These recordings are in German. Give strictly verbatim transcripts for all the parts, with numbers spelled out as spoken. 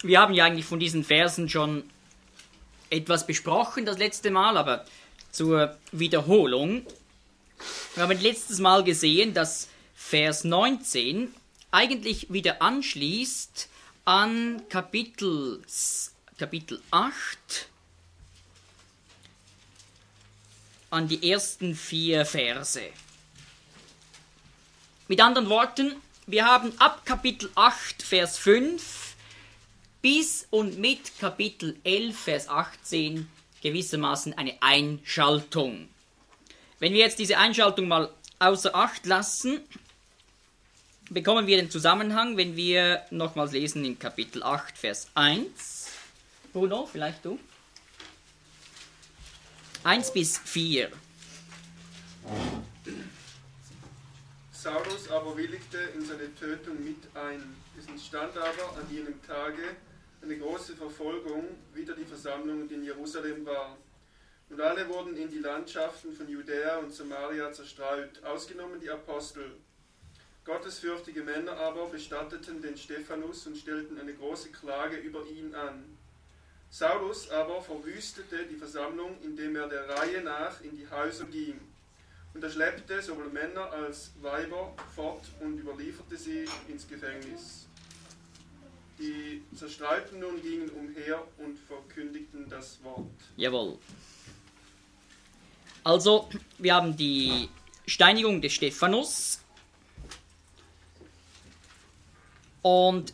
wir haben ja eigentlich von diesen Versen schon etwas besprochen das letzte Mal, aber zur Wiederholung. Wir haben letztes Mal gesehen, dass Vers neunzehn eigentlich wieder anschließt an Kapitel, Kapitel acht, an die ersten vier Verse. Mit anderen Worten, wir haben ab Kapitel acht, Vers fünf bis und mit Kapitel elf, Vers achtzehn gewissermaßen eine Einschaltung. Wenn wir jetzt diese Einschaltung mal außer Acht lassen, bekommen wir den Zusammenhang, wenn wir nochmals lesen in Kapitel acht, Vers eins. Bruno, vielleicht du? eins bis vier. Saulus aber willigte in seine Tötung mit ein. Es entstand aber an jenem Tage eine große Verfolgung wider die Versammlung, die in Jerusalem war. Und alle wurden in die Landschaften von Judäa und Samaria zerstreut, ausgenommen die Apostel. Gottesfürchtige Männer aber bestatteten den Stephanus und stellten eine große Klage über ihn an. Saulus aber verwüstete die Versammlung, indem er der Reihe nach in die Häuser ging. Und er schleppte sowohl Männer als Weiber fort und überlieferte sie ins Gefängnis. Die Zerstreuten nun gingen umher und verkündigten das Wort. Jawohl. Also, wir haben die Steinigung des Stephanus und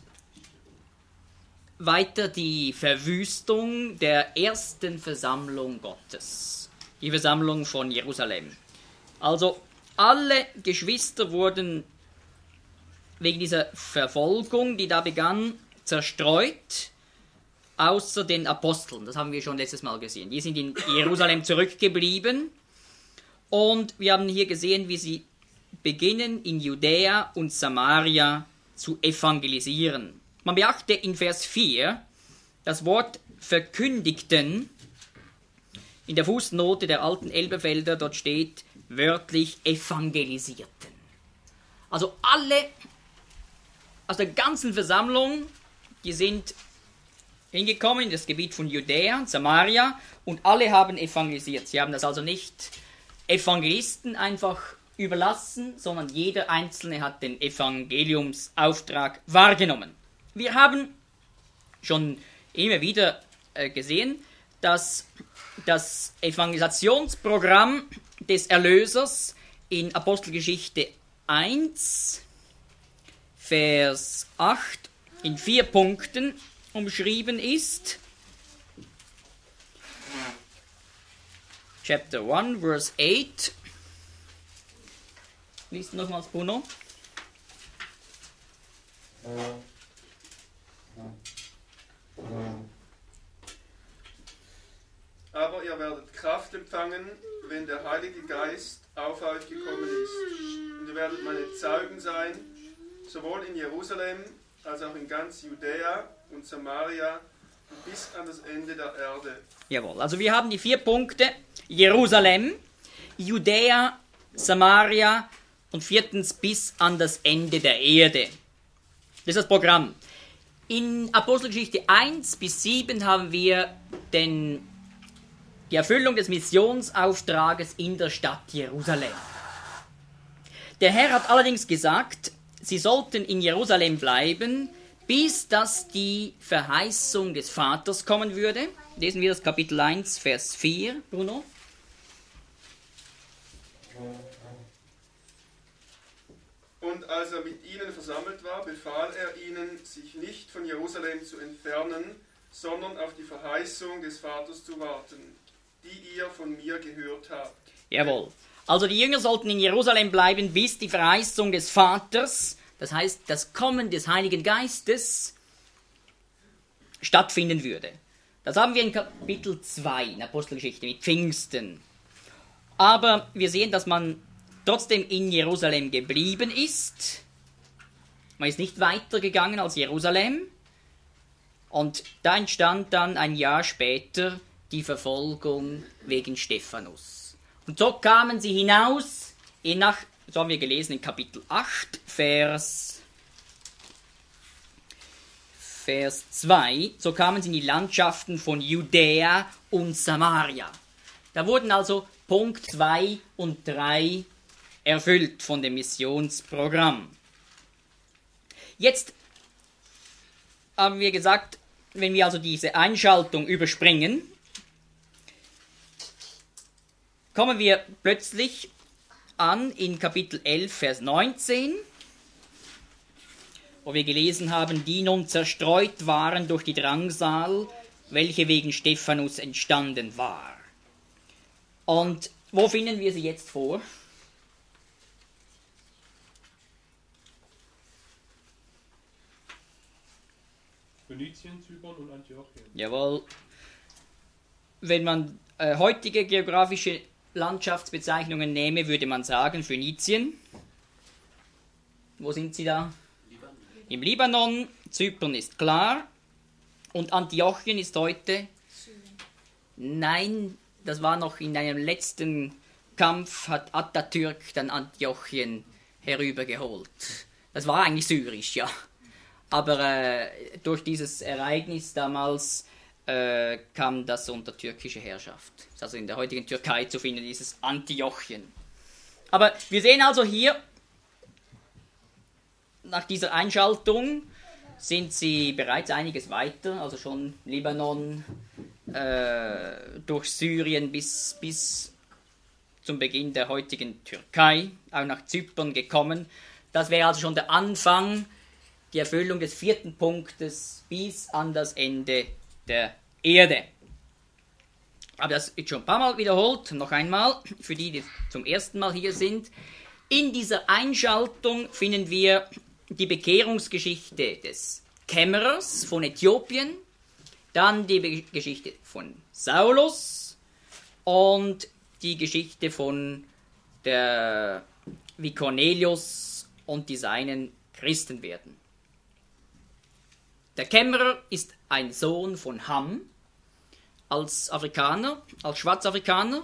weiter die Verwüstung der ersten Versammlung Gottes, die Versammlung von Jerusalem. Also, alle Geschwister wurden wegen dieser Verfolgung, die da begann, zerstreut, außer den Aposteln. Das haben wir schon letztes Mal gesehen. Die sind in Jerusalem zurückgeblieben. Und wir haben hier gesehen, wie sie beginnen, in Judäa und Samaria zu evangelisieren. Man beachte in Vers vier das Wort verkündigten. In der Fußnote der alten Elberfelder, dort steht wörtlich evangelisierten. Also alle aus der ganzen Versammlung, die sind hingekommen in das Gebiet von Judäa, Samaria, und alle haben evangelisiert. Sie haben das also nicht Evangelisten einfach überlassen, sondern jeder Einzelne hat den Evangeliumsauftrag wahrgenommen. Wir haben schon immer wieder äh, gesehen, dass das Evangelisationsprogramm des Erlösers in Apostelgeschichte eins, Vers acht, in vier Punkten umschrieben ist. Chapter one, verse eight. Lies nochmals, Bruno. Aber ihr werdet Kraft empfangen, wenn der Heilige Geist auf euch gekommen ist. Und ihr werdet meine Zeugen sein, sowohl in Jerusalem als auch in ganz Judäa und Samaria und bis an das Ende der Erde. Jawohl, also wir haben die vier Punkte: Jerusalem, Judäa, Samaria und viertens bis an das Ende der Erde. Das ist das Programm. In Apostelgeschichte eins bis sieben haben wir den, die Erfüllung des Missionsauftrages in der Stadt Jerusalem. Der Herr hat allerdings gesagt, sie sollten in Jerusalem bleiben, bis dass die Verheißung des Vaters kommen würde. Lesen wir das Kapitel eins, Vers vier, Bruno. Und als er mit ihnen versammelt war, befahl er ihnen, sich nicht von Jerusalem zu entfernen, sondern auf die Verheißung des Vaters zu warten, die ihr von mir gehört habt. Jawohl. Also die Jünger sollten in Jerusalem bleiben, bis die Verheißung des Vaters, das heißt das Kommen des Heiligen Geistes, stattfinden würde. Das haben wir in Kapitel zwei in Apostelgeschichte mit Pfingsten. Aber wir sehen, dass man trotzdem in Jerusalem geblieben ist. Man ist nicht weitergegangen als Jerusalem. Und da entstand dann ein Jahr später die Verfolgung wegen Stephanus. Und so kamen sie hinaus, nach, so haben wir gelesen in Kapitel acht, Vers Vers zwei, so kamen sie in die Landschaften von Judäa und Samaria. Da wurden also Punkt zwei und drei erfüllt von dem Missionsprogramm. Jetzt haben wir gesagt, wenn wir also diese Einschaltung überspringen, kommen wir plötzlich an in Kapitel elf, Vers neunzehn, wo wir gelesen haben, die nun zerstreut waren durch die Drangsal, welche wegen Stephanus entstanden war. Und wo finden wir sie jetzt vor? Phönizien, Zypern und Antiochien. Jawohl. Wenn man äh, heutige geografische Landschaftsbezeichnungen nehme, würde man sagen Phönizien. Wo sind sie da? Libanon. Im Libanon. Zypern ist klar. Und Antiochien ist heute? Syrien. Nein, das war noch in einem letzten Kampf, hat Atatürk dann Antiochien herübergeholt. Das war eigentlich syrisch, ja. Aber äh, durch dieses Ereignis damals äh, kam das unter türkische Herrschaft. Also in der heutigen Türkei zu finden, dieses Antiochien. Aber wir sehen also hier, nach dieser Einschaltung sind sie bereits einiges weiter, also schon Libanon, äh, durch Syrien bis, bis zum Beginn der heutigen Türkei, auch nach Zypern gekommen. Das wäre also schon der Anfang, die Erfüllung des vierten Punktes bis an das Ende der Erde. Aber das ist schon ein paar Mal wiederholt, noch einmal, für die, die zum ersten Mal hier sind. In dieser Einschaltung finden wir die Bekehrungsgeschichte des Kämmerers von Äthiopien, dann die Be- Geschichte von Saulus und die Geschichte von der, wie Cornelius und die Seinen Christen werden. Der Kämmerer ist ein Sohn von Ham, als Afrikaner, als Schwarzafrikaner.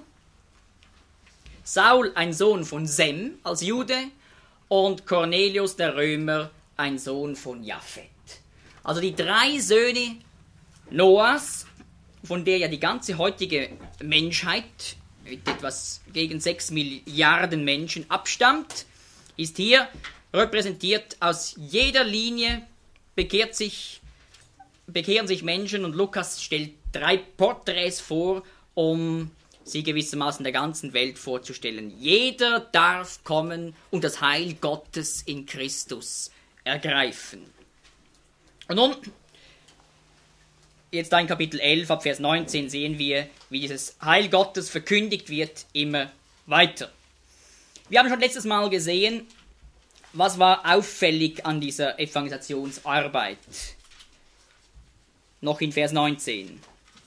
Saul ein Sohn von Sem, als Jude. Und Cornelius der Römer ein Sohn von Japhet. Also die drei Söhne Noahs, von der ja die ganze heutige Menschheit mit etwas gegen sechs Milliarden Menschen abstammt, ist hier repräsentiert. Aus jeder Linie bekehrt sich, bekehren sich Menschen und Lukas stellt drei Porträts vor, um sie gewissermaßen der ganzen Welt vorzustellen. Jeder darf kommen und das Heil Gottes in Christus ergreifen. Und nun, jetzt da in Kapitel elf, ab Vers neunzehn, sehen wir, wie dieses Heil Gottes verkündigt wird, immer weiter. Wir haben schon letztes Mal gesehen, was war auffällig an dieser Evangelisationsarbeit. Noch in Vers neunzehn.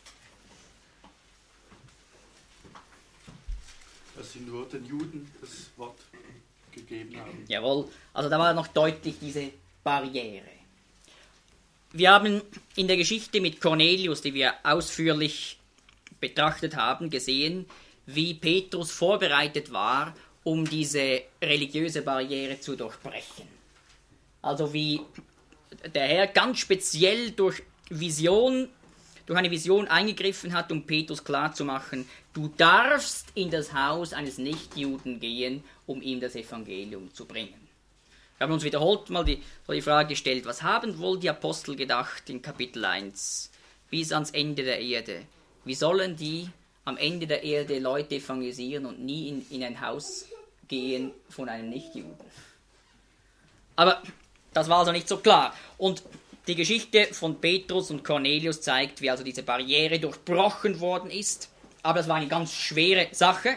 Dass sie nur den Juden das Wort gegeben haben. Jawohl, also da war noch deutlich diese Barriere. Wir haben in der Geschichte mit Cornelius, die wir ausführlich betrachtet haben, gesehen, wie Petrus vorbereitet war, um diese religiöse Barriere zu durchbrechen. Also wie der Herr ganz speziell durch Vision, durch eine Vision eingegriffen hat, um Petrus klarzumachen, du darfst in das Haus eines Nichtjuden gehen, um ihm das Evangelium zu bringen. Wir haben uns wiederholt mal die, die Frage gestellt, was haben wohl die Apostel gedacht in Kapitel eins bis ans Ende der Erde? Wie sollen die am Ende der Erde Leute evangelisieren und nie in, in ein Haus gehen von einem Nichtjuden? Aber das war also nicht so klar. Und die Geschichte von Petrus und Cornelius zeigt, wie also diese Barriere durchbrochen worden ist. Aber das war eine ganz schwere Sache.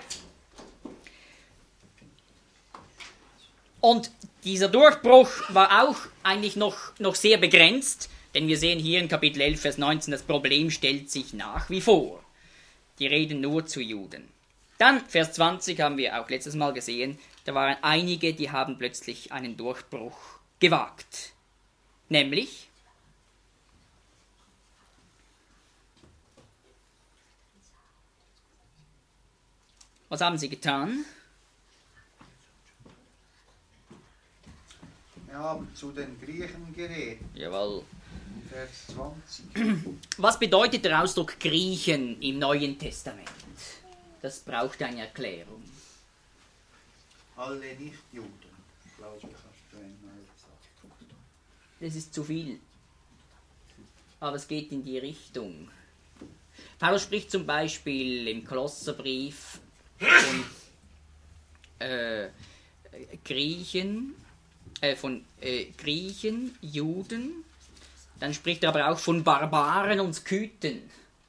Und dieser Durchbruch war auch eigentlich noch, noch sehr begrenzt, denn wir sehen hier in Kapitel elf, Vers neunzehn, das Problem stellt sich nach wie vor. Die reden nur zu Juden. Dann, Vers zwanzig, haben wir auch letztes Mal gesehen, da waren einige, die haben plötzlich einen Durchbruch gewagt. Nämlich, was haben sie getan? Wir haben zu den Griechen geredet. Jawohl. Vers zwanzig. Was bedeutet der Ausdruck Griechen im Neuen Testament? Das braucht eine Erklärung. Alle Nichtjuden, glaube ich, kannst du einmal sagen. Das ist zu viel. Aber es geht in die Richtung. Paulus spricht zum Beispiel im Kolosserbrief von äh, Griechen, äh, von äh, Griechen, Juden. Dann spricht er aber auch von Barbaren und Skythen.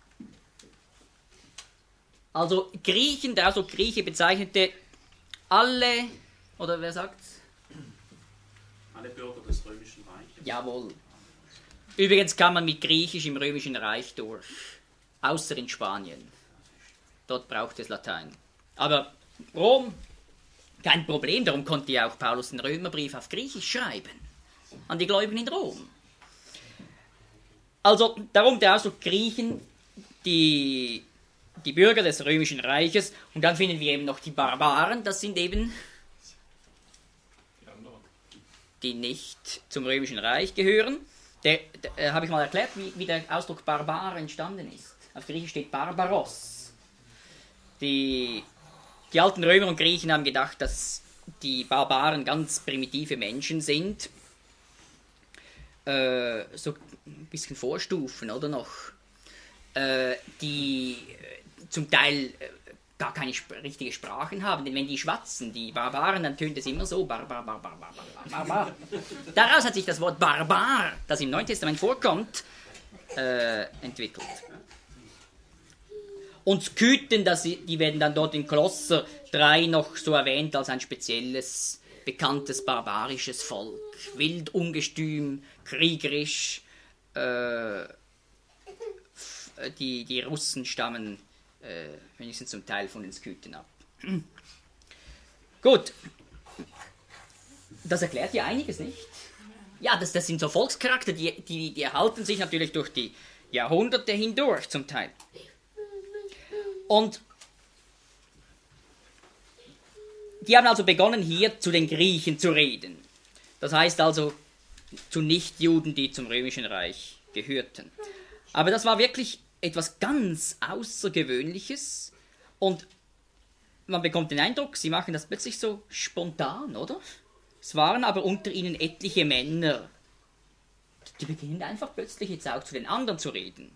Also Griechen, der Ausdruck Grieche bezeichnete alle, oder wer sagt's? Alle Bürger des Römischen Reiches. Jawohl. Übrigens kann man mit Griechisch im Römischen Reich durch, außer in Spanien. Dort braucht es Latein. Aber Rom, kein Problem, darum konnte ja auch Paulus den Römerbrief auf Griechisch schreiben. An die Gläubigen in Rom. Also darum der Ausdruck Griechen, die, die Bürger des Römischen Reiches. Und dann finden wir eben noch die Barbaren, das sind eben Die anderen. die nicht zum Römischen Reich gehören. Der, der, äh, habe ich mal erklärt, wie, wie der Ausdruck Barbar entstanden ist. Auf Griechisch steht Barbaros. Die, die alten Römer und Griechen haben gedacht, dass die Barbaren ganz primitive Menschen sind. Äh, so ein bisschen Vorstufen, oder noch? Äh, die äh, zum Teil äh, gar keine sp- richtige Sprachen haben. Denn wenn die schwatzen, die Barbaren, dann tönt es immer so. Barbar, barbar, barbar, barbar. Daraus hat sich das Wort Barbar, das im Neuen Testament vorkommt, äh, entwickelt. Und Skythen, das, die werden dann dort in Kolosser drei noch so erwähnt als ein spezielles, bekanntes, barbarisches Volk. Wild, ungestüm, kriegerisch. Äh, die, die Russen stammen äh, wenigstens zum Teil von den Skythen ab. Gut. Das erklärt ja einiges, nicht? Ja, das, das sind so Volkscharakter, die, die, die erhalten sich natürlich durch die Jahrhunderte hindurch zum Teil. Und die haben also begonnen, hier zu den Griechen zu reden. Das heißt also zu Nichtjuden, die zum Römischen Reich gehörten. Aber das war wirklich etwas ganz Außergewöhnliches und man bekommt den Eindruck, sie machen das plötzlich so spontan, oder? Es waren aber unter ihnen etliche Männer. Die beginnen einfach plötzlich jetzt auch zu den anderen zu reden.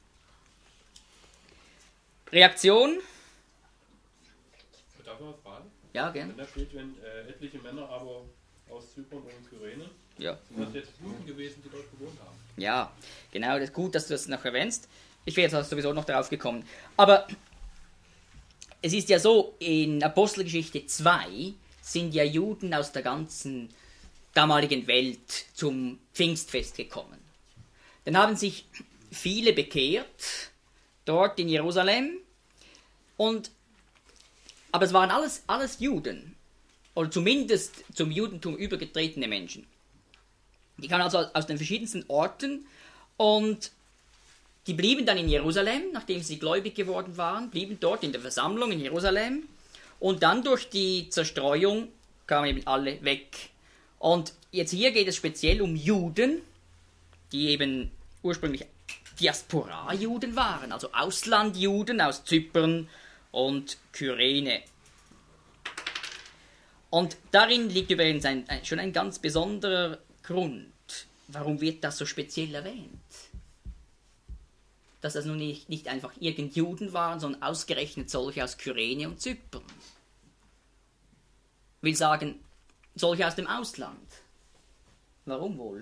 Reaktion? Darf ich mal fragen? Ja, gern. Wenn da steht, wenn äh, etliche Männer aber aus Zypern und Kyrene, Ja. sind das jetzt Juden gewesen, die dort gewohnt haben? Ja, genau, das ist gut, dass du das noch erwähnst. Ich wäre jetzt sowieso noch darauf gekommen. Aber es ist ja so, in Apostelgeschichte zwei sind ja Juden aus der ganzen damaligen Welt zum Pfingstfest gekommen. Dann haben sich viele bekehrt, dort in Jerusalem, und, aber es waren alles, alles Juden, oder zumindest zum Judentum übergetretene Menschen. Die kamen also aus den verschiedensten Orten und die blieben dann in Jerusalem, nachdem sie gläubig geworden waren, blieben dort in der Versammlung in Jerusalem und dann durch die Zerstreuung kamen eben alle weg. Und jetzt hier geht es speziell um Juden, die eben ursprünglich Diaspora-Juden waren, also Auslandjuden aus Zypern und Kyrene. Und darin liegt übrigens ein, ein, schon ein ganz besonderer Grund. Warum wird das so speziell erwähnt? Dass das nun nicht, nicht einfach irgend Juden waren, sondern ausgerechnet solche aus Kyrene und Zypern. Will sagen, solche aus dem Ausland. Warum wohl?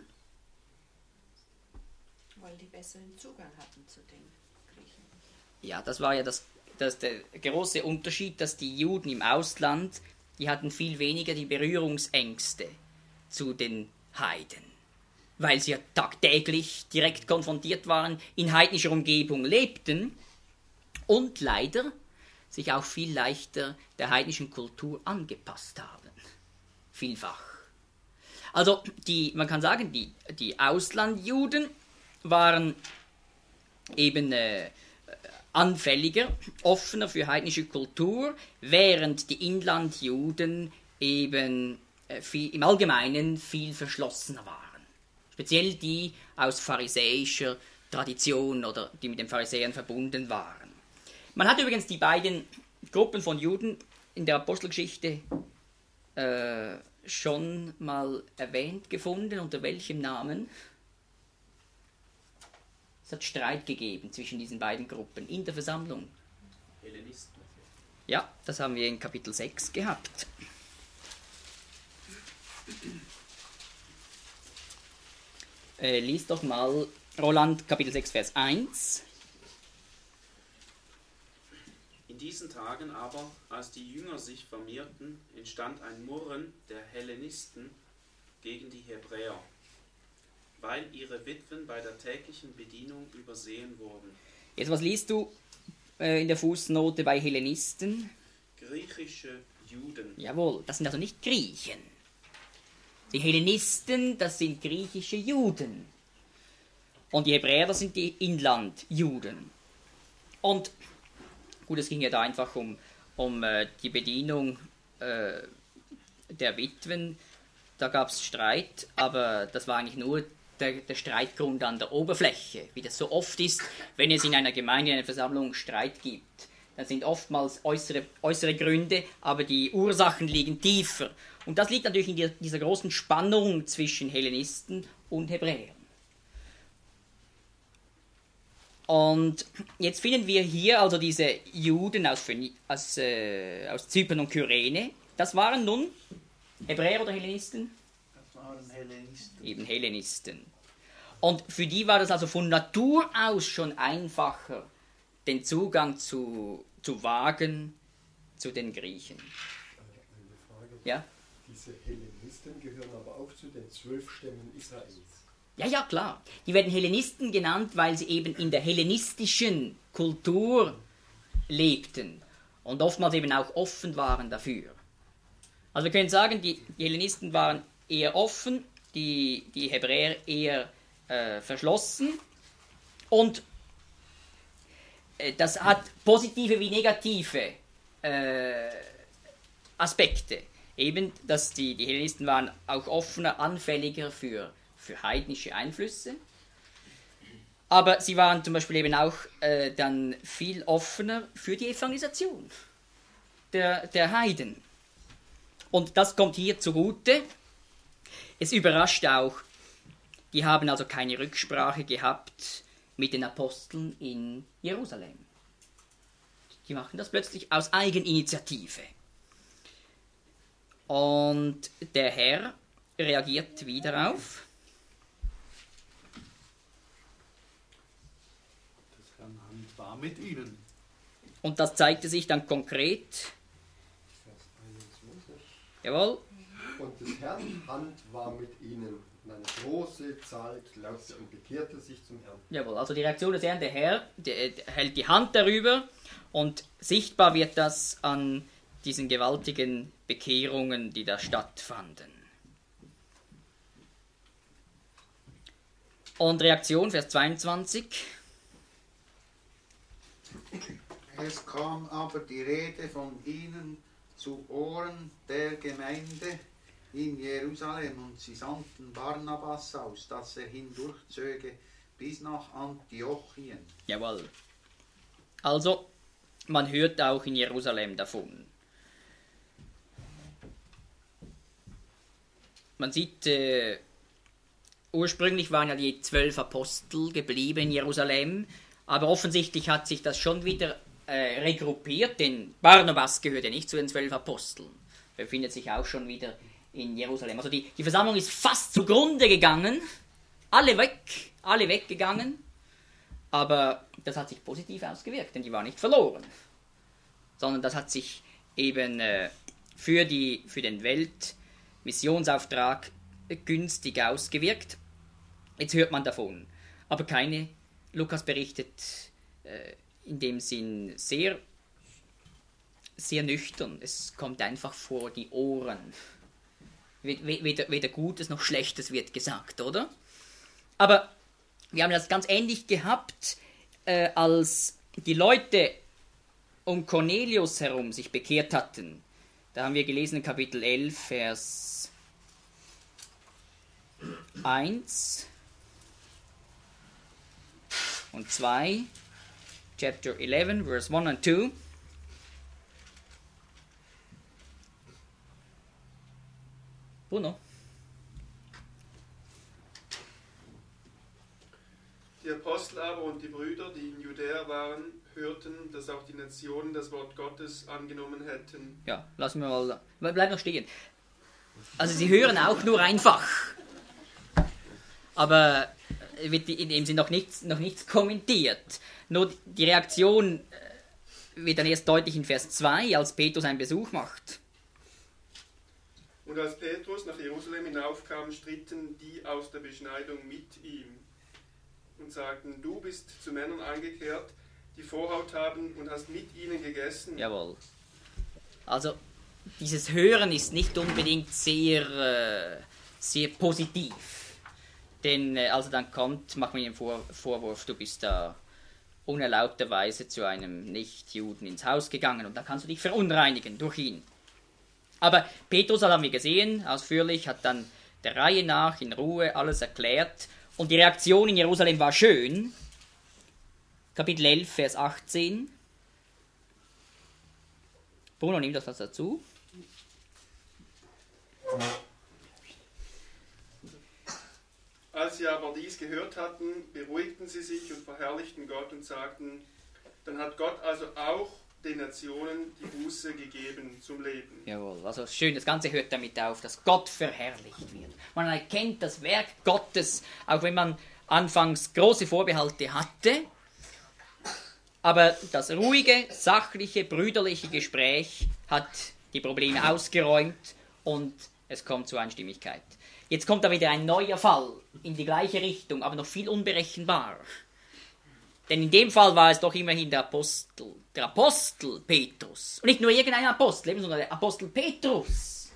Weil die besseren Zugang hatten zu den Griechen. Ja, das war ja das, das der große Unterschied, dass die Juden im Ausland, die hatten viel weniger die Berührungsängste zu den Heiden, weil sie ja tagtäglich direkt konfrontiert waren, in heidnischer Umgebung lebten und leider sich auch viel leichter der heidnischen Kultur angepasst haben. Vielfach. Also, die, man kann sagen, die, die Auslandjuden waren eben äh, anfälliger, offener für heidnische Kultur, während die Inlandjuden eben äh, viel, im Allgemeinen viel verschlossener waren. Speziell die aus pharisäischer Tradition oder die mit den Pharisäern verbunden waren. Man hat übrigens die beiden Gruppen von Juden in der Apostelgeschichte äh, schon mal erwähnt gefunden. Unter welchem Namen? Es hat Streit gegeben zwischen diesen beiden Gruppen in der Versammlung. Hellenisten. Ja, das haben wir in Kapitel sechs gehabt. Äh, lies doch mal Roland Kapitel sechs, Vers eins. In diesen Tagen aber, als die Jünger sich vermehrten, entstand ein Murren der Hellenisten gegen die Hebräer, weil ihre Witwen bei der täglichen Bedienung übersehen wurden. Jetzt, was liest du äh, in der Fußnote bei Hellenisten? Griechische Juden. Jawohl, das sind also nicht Griechen. Die Hellenisten, das sind griechische Juden. Und die Hebräer, das sind die Inlandjuden. Und gut, es ging ja da einfach um, um äh, die Bedienung äh, der Witwen. Da gab es Streit, aber das war eigentlich nur der, der Streitgrund an der Oberfläche. Wie das so oft ist, wenn es in einer Gemeinde, in einer Versammlung Streit gibt. Dann sind oftmals äußere, äußere Gründe, aber die Ursachen liegen tiefer. Und das liegt natürlich in die, dieser großen Spannung zwischen Hellenisten und Hebräern. Und jetzt finden wir hier also diese Juden aus, aus, äh, aus Zypern und Kyrene. Das waren nun Hebräer oder Hellenisten? Das waren Hellenisten. Eben Hellenisten. Und für die war das also von Natur aus schon einfacher, den Zugang zu, zu wagen zu den Griechen. Eine Frage. Ja? Diese Hellenisten gehören aber auch zu den zwölf Stämmen Israels. Ja, ja, klar. Die werden Hellenisten genannt, weil sie eben in der hellenistischen Kultur lebten und oftmals eben auch offen waren dafür. Also wir können sagen, die, die Hellenisten waren eher offen, die, die Hebräer eher äh, verschlossen. Und äh, das hat positive wie negative äh, Aspekte. Eben, dass die, die Hellenisten waren auch offener, anfälliger für für heidnische Einflüsse. Aber sie waren zum Beispiel eben auch äh, dann viel offener für die Evangelisation der, der Heiden. Und das kommt hier zugute. Es überrascht auch, die haben also keine Rücksprache gehabt mit den Aposteln in Jerusalem. Die machen das plötzlich aus Eigeninitiative. Und der Herr reagiert wieder auf. War mit ihnen. Und das zeigte sich dann konkret. Vers einundzwanzig. Jawohl. Und des Herrn Hand war mit ihnen. Und eine große Zahl glaubte und bekehrte sich zum Herrn. Jawohl, also die Reaktion des Herrn, der Herr der, der hält die Hand darüber und sichtbar wird das an diesen gewaltigen Bekehrungen, die da stattfanden. Und Reaktion, Vers zweiundzwanzig. Es kam aber die Rede von ihnen zu Ohren der Gemeinde in Jerusalem und sie sandten Barnabas aus, dass er hindurchzöge bis nach Antiochien. Jawohl. Also, man hört auch in Jerusalem davon. Man sieht, äh, ursprünglich waren ja die zwölf Apostel geblieben in Jerusalem, aber offensichtlich hat sich das schon wieder äh, regruppiert, denn Barnabas gehört ja nicht zu den zwölf Aposteln. Er befindet sich auch schon wieder in Jerusalem. Also die, die Versammlung ist fast zugrunde gegangen, alle weg, alle weggegangen, aber das hat sich positiv ausgewirkt, denn die war nicht verloren, sondern das hat sich eben äh, für, die, für den Weltmissionsauftrag günstig ausgewirkt. Jetzt hört man davon, aber keine. Lukas berichtet äh, in dem Sinn sehr, sehr nüchtern. Es kommt einfach vor die Ohren. Weder, weder Gutes noch Schlechtes wird gesagt, oder? Aber wir haben das ganz ähnlich gehabt, äh, als die Leute um Cornelius herum sich bekehrt hatten. Da haben wir gelesen in Kapitel elf, Vers eins und zwei, Chapter eleven, Verse one and two. Bruno? Die Apostel aber und die Brüder, die in Judäa waren, hörten, dass auch die Nationen das Wort Gottes angenommen hätten. Ja, lassen wir mal. Bleib noch stehen. Also sie hören auch nur einfach. Aber wird in dem Sinne noch nichts, noch nichts kommentiert. Nur die Reaktion wird dann erst deutlich in Vers zwei, als Petrus einen Besuch macht. Und als Petrus nach Jerusalem hinaufkam, stritten die aus der Beschneidung mit ihm und sagten, du bist zu Männern eingekehrt, die Vorhaut haben und hast mit ihnen gegessen. Jawohl. Also dieses Hören ist nicht unbedingt sehr, äh, sehr positiv. Denn äh, also dann kommt, macht man ihm Vor Vorwurf, du bist da unerlaubterweise zu einem Nichtjuden ins Haus gegangen und da kannst du dich verunreinigen durch ihn. Aber Petrus, das haben wir gesehen, ausführlich, hat dann der Reihe nach in Ruhe alles erklärt und die Reaktion in Jerusalem war schön. Kapitel elf, Vers achtzehn. Bruno, nimm das was dazu. Als sie aber dies gehört hatten, beruhigten sie sich und verherrlichten Gott und sagten, dann hat Gott also auch den Nationen die Buße gegeben zum Leben. Jawohl, also schön, das Ganze hört damit auf, dass Gott verherrlicht wird. Man erkennt das Werk Gottes, auch wenn man anfangs große Vorbehalte hatte. Aber das ruhige, sachliche, brüderliche Gespräch hat die Probleme ausgeräumt und es kommt zur Einstimmigkeit. Jetzt kommt da wieder ein neuer Fall in die gleiche Richtung, aber noch viel unberechenbarer. Denn in dem Fall war es doch immerhin der Apostel, der Apostel Petrus. Und nicht nur irgendein Apostel, sondern der Apostel Petrus.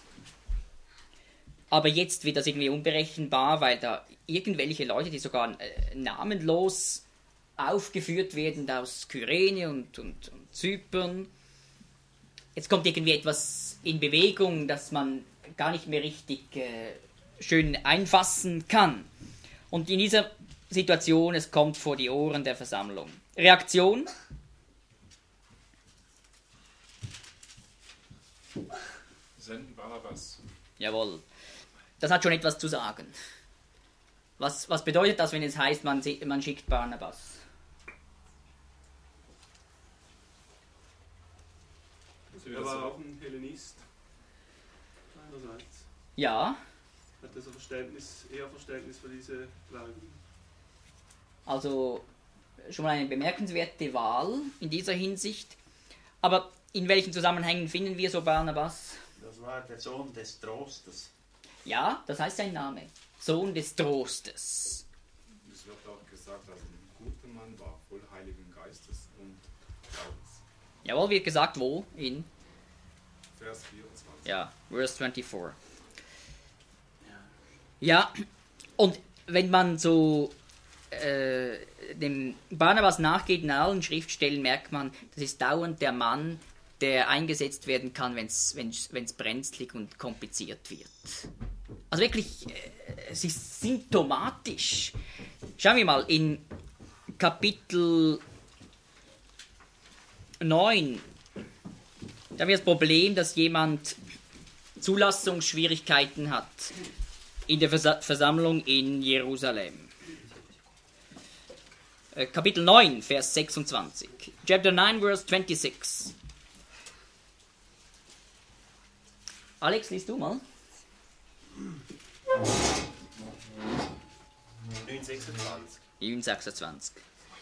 Aber jetzt wird das irgendwie unberechenbar, weil da irgendwelche Leute, die sogar äh, namenlos aufgeführt werden aus Kyrene und, und, und Zypern. Jetzt kommt irgendwie etwas in Bewegung, das man gar nicht mehr richtig äh, schön einfassen kann. Und in dieser Situation, es kommt vor die Ohren der Versammlung. Reaktion? Senden Barabbas. Jawohl. Das hat schon etwas zu sagen. Was, was bedeutet das, wenn es heißt, man, man schickt Barnabas? Er war auch ein Hellenist. Einerseits. Ja. Hat also Verständnis, eher Verständnis für diese Gläubigen. Also schon mal eine bemerkenswerte Wahl in dieser Hinsicht. Aber in welchen Zusammenhängen finden wir so Barnabas? Das war der Sohn des Trostes. Ja, das heißt sein Name. Sohn des Trostes. Es wird auch gesagt, dass er ein guter Mann war, voll Heiligen Geistes und Glaubens. Jawohl, wird gesagt, wo? In Vers vierundzwanzig. Ja, Verse vierundzwanzig. Ja, und wenn man so äh, dem Barnabas nachgeht in allen Schriftstellen, merkt man, das ist dauernd der Mann, der eingesetzt werden kann, wenn es brenzlig und kompliziert wird. Also wirklich, äh, es ist symptomatisch. Schauen wir mal, in Kapitel neun, da haben wir das Problem, dass jemand Zulassungsschwierigkeiten hat in der Vers Versammlung in Jerusalem. Äh, Kapitel neun, Vers sechsundzwanzig. Chapter nine, Verse twenty-six. Alex, liest du mal. neun sechsundzwanzig. neun sechsundzwanzig.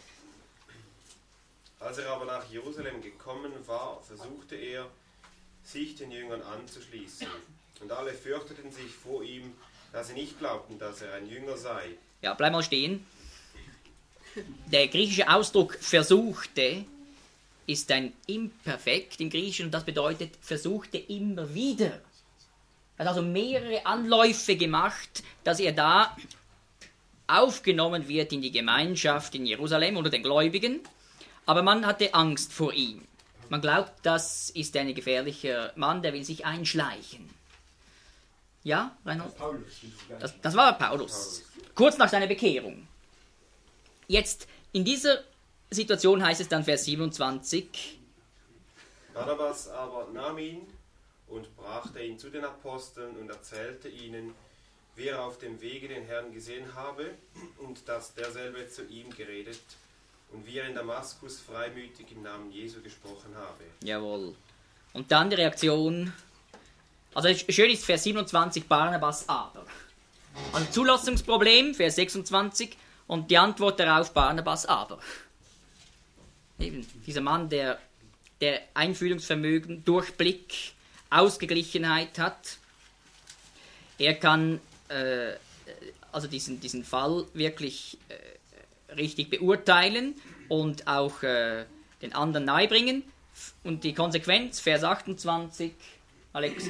Als er aber nach Jerusalem gekommen war, versuchte er, sich den Jüngern anzuschließen. Und alle fürchteten sich vor ihm, da sie nicht glaubten, dass er ein Jünger sei. Ja, bleib mal stehen. Der griechische Ausdruck versuchte ist ein Imperfekt im Griechischen und das bedeutet versuchte immer wieder. Er hat also mehrere Anläufe gemacht, dass er da aufgenommen wird in die Gemeinschaft in Jerusalem unter den Gläubigen, aber man hatte Angst vor ihm. Man glaubt, das ist ein gefährlicher Mann, der will sich einschleichen. Ja, Reinhold? Paulus. Das, das war Paulus. Kurz nach seiner Bekehrung. Jetzt, in dieser Situation heißt es dann Vers siebenundzwanzig. Barnabas aber nahm ihn und brachte ihn zu den Aposteln und erzählte ihnen, wie er auf dem Wege den Herrn gesehen habe und dass derselbe zu ihm geredet und wie er in Damaskus freimütig im Namen Jesu gesprochen habe. Jawohl. Und dann die Reaktion. Also schön ist Vers siebenundzwanzig, Barnabas aber. Also Zulassungsproblem, Vers sechsundzwanzig, und die Antwort darauf, Barnabas aber. Eben, dieser Mann, der, der Einfühlungsvermögen, Durchblick, Ausgeglichenheit hat, er kann äh, also diesen, diesen Fall wirklich äh, richtig beurteilen und auch äh, den anderen nahebringen. Und die Konsequenz, Vers achtundzwanzig, Alex.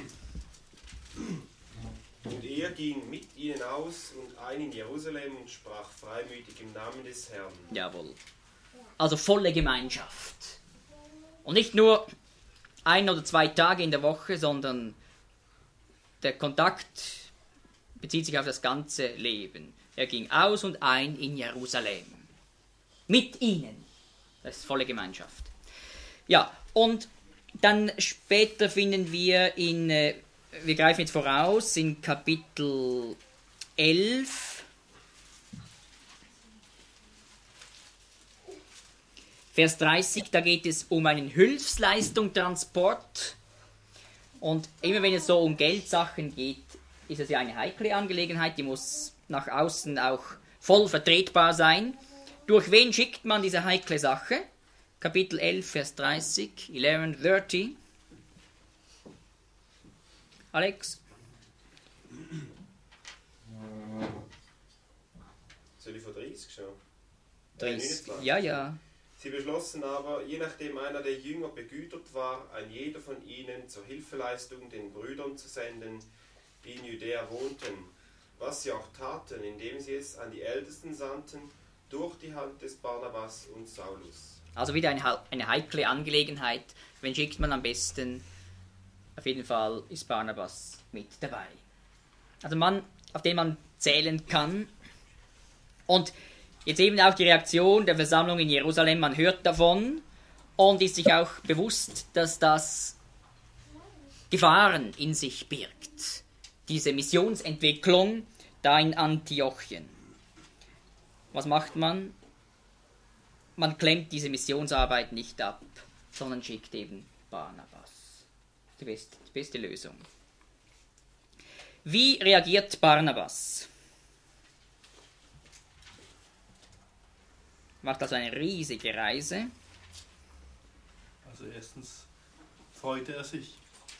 Und er ging mit ihnen aus und ein in Jerusalem und sprach freimütig im Namen des Herrn. Jawohl. Also volle Gemeinschaft. Und nicht nur ein oder zwei Tage in der Woche, sondern der Kontakt bezieht sich auf das ganze Leben. Er ging aus und ein in Jerusalem. Mit ihnen. Das ist volle Gemeinschaft. Ja, und dann später finden wir in, äh, wir greifen jetzt voraus, in Kapitel elf, Vers dreißig, da geht es um einen Hilfsleistungstransport. Und immer wenn es so um Geldsachen geht, ist es ja eine heikle Angelegenheit, die muss nach außen auch voll vertretbar sein. Durch wen schickt man diese heikle Sache? Kapitel elf, Vers dreißig, elf, dreißig. Alex? Soll ich von dreißig schon? dreißig. Äh, ja, ja. Sie beschlossen aber, je nachdem einer der Jünger begütert war, ein jeder von ihnen zur Hilfeleistung den Brüdern zu senden, die in Judäa wohnten, was sie auch taten, indem sie es an die Ältesten sandten, durch die Hand des Barnabas und Saulus. Also wieder eine, eine heikle Angelegenheit. Wen schickt man am besten? Auf jeden Fall ist Barnabas mit dabei. Also ein Mann, auf den man zählen kann. Und jetzt eben auch die Reaktion der Versammlung in Jerusalem. Man hört davon und ist sich auch bewusst, dass das Gefahren in sich birgt. Diese Missionsentwicklung da in Antiochien. Was macht man? Man klemmt diese Missionsarbeit nicht ab, sondern schickt eben Barnabas. Die beste, die beste Lösung. Wie reagiert Barnabas? Macht also eine riesige Reise. Also erstens freute er sich.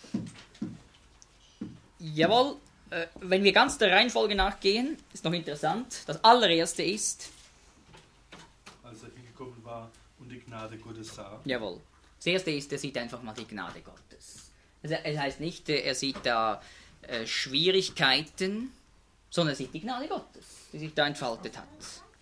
Jawohl, äh, wenn wir ganz der Reihenfolge nachgehen, ist noch interessant. Das allererste ist, als er hingekommen war und die Gnade Gottes sah. Jawohl. Das erste ist, er sieht einfach mal die Gnade Gottes. Es heißt nicht, er sieht da äh, Schwierigkeiten, sondern er sieht die Gnade Gottes, die sich da entfaltet hat.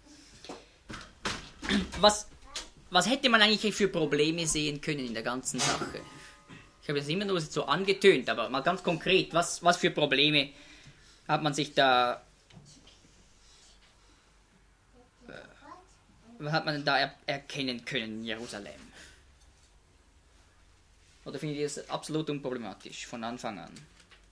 Was, was hätte man eigentlich für Probleme sehen können in der ganzen Sache? Ich habe das immer nur so angetönt, aber mal ganz konkret, was, was für Probleme hat man sich da Was hat man denn da er erkennen können in Jerusalem? Oder findet ihr das absolut unproblematisch von Anfang an?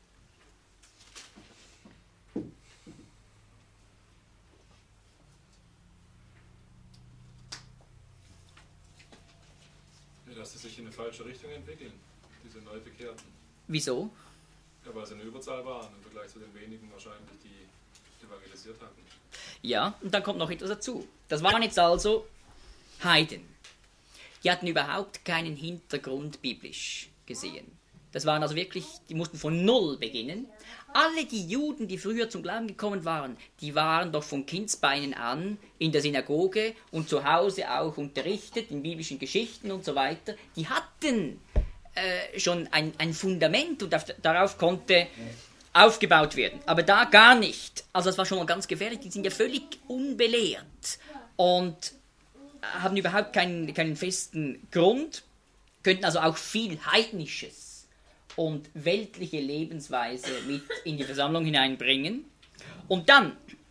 Ja, dass sie sich in eine falsche Richtung entwickeln, diese Neubekehrten. Wieso? Ja, weil sie eine Überzahl waren im Vergleich zu den wenigen wahrscheinlich, die evangelisiert hatten. Ja, und dann kommt noch etwas dazu. Das waren jetzt also Heiden. Die hatten überhaupt keinen Hintergrund biblisch gesehen. Das waren also wirklich, die mussten von Null beginnen. Alle die Juden, die früher zum Glauben gekommen waren, die waren doch von Kindsbeinen an in der Synagoge und zu Hause auch unterrichtet in biblischen Geschichten und so weiter. Die hatten äh, schon ein, ein Fundament und auf, darauf konnte aufgebaut werden. Aber da gar nicht. Also das war schon mal ganz gefährlich. Die sind ja völlig unbelehrt und haben überhaupt keinen, keinen festen Grund, könnten also auch viel Heidnisches und weltliche Lebensweise mit in die Versammlung hineinbringen. Und dann,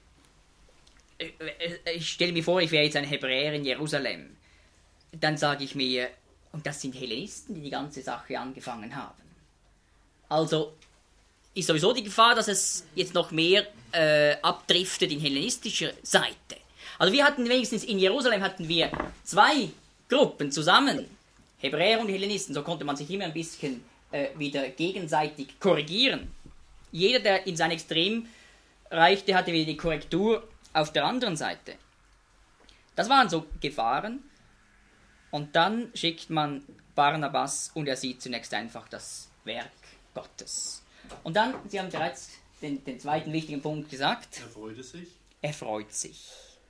ich stelle mir vor, ich wäre jetzt ein Hebräer in Jerusalem, dann sage ich mir, und das sind Hellenisten, die die ganze Sache angefangen haben. Also ist sowieso die Gefahr, dass es jetzt noch mehr äh, abdriftet in hellenistischer Seite. Also wir hatten wenigstens in Jerusalem hatten wir zwei Gruppen zusammen, Hebräer und Hellenisten, so konnte man sich immer ein bisschen äh, wieder gegenseitig korrigieren. Jeder, der in sein Extrem reichte, hatte wieder die Korrektur auf der anderen Seite. Das waren so Gefahren. Und dann schickt man Barnabas und er sieht zunächst einfach das Werk Gottes. Und dann, Sie haben bereits den, den zweiten wichtigen Punkt gesagt. Er freute sich. Er freut sich.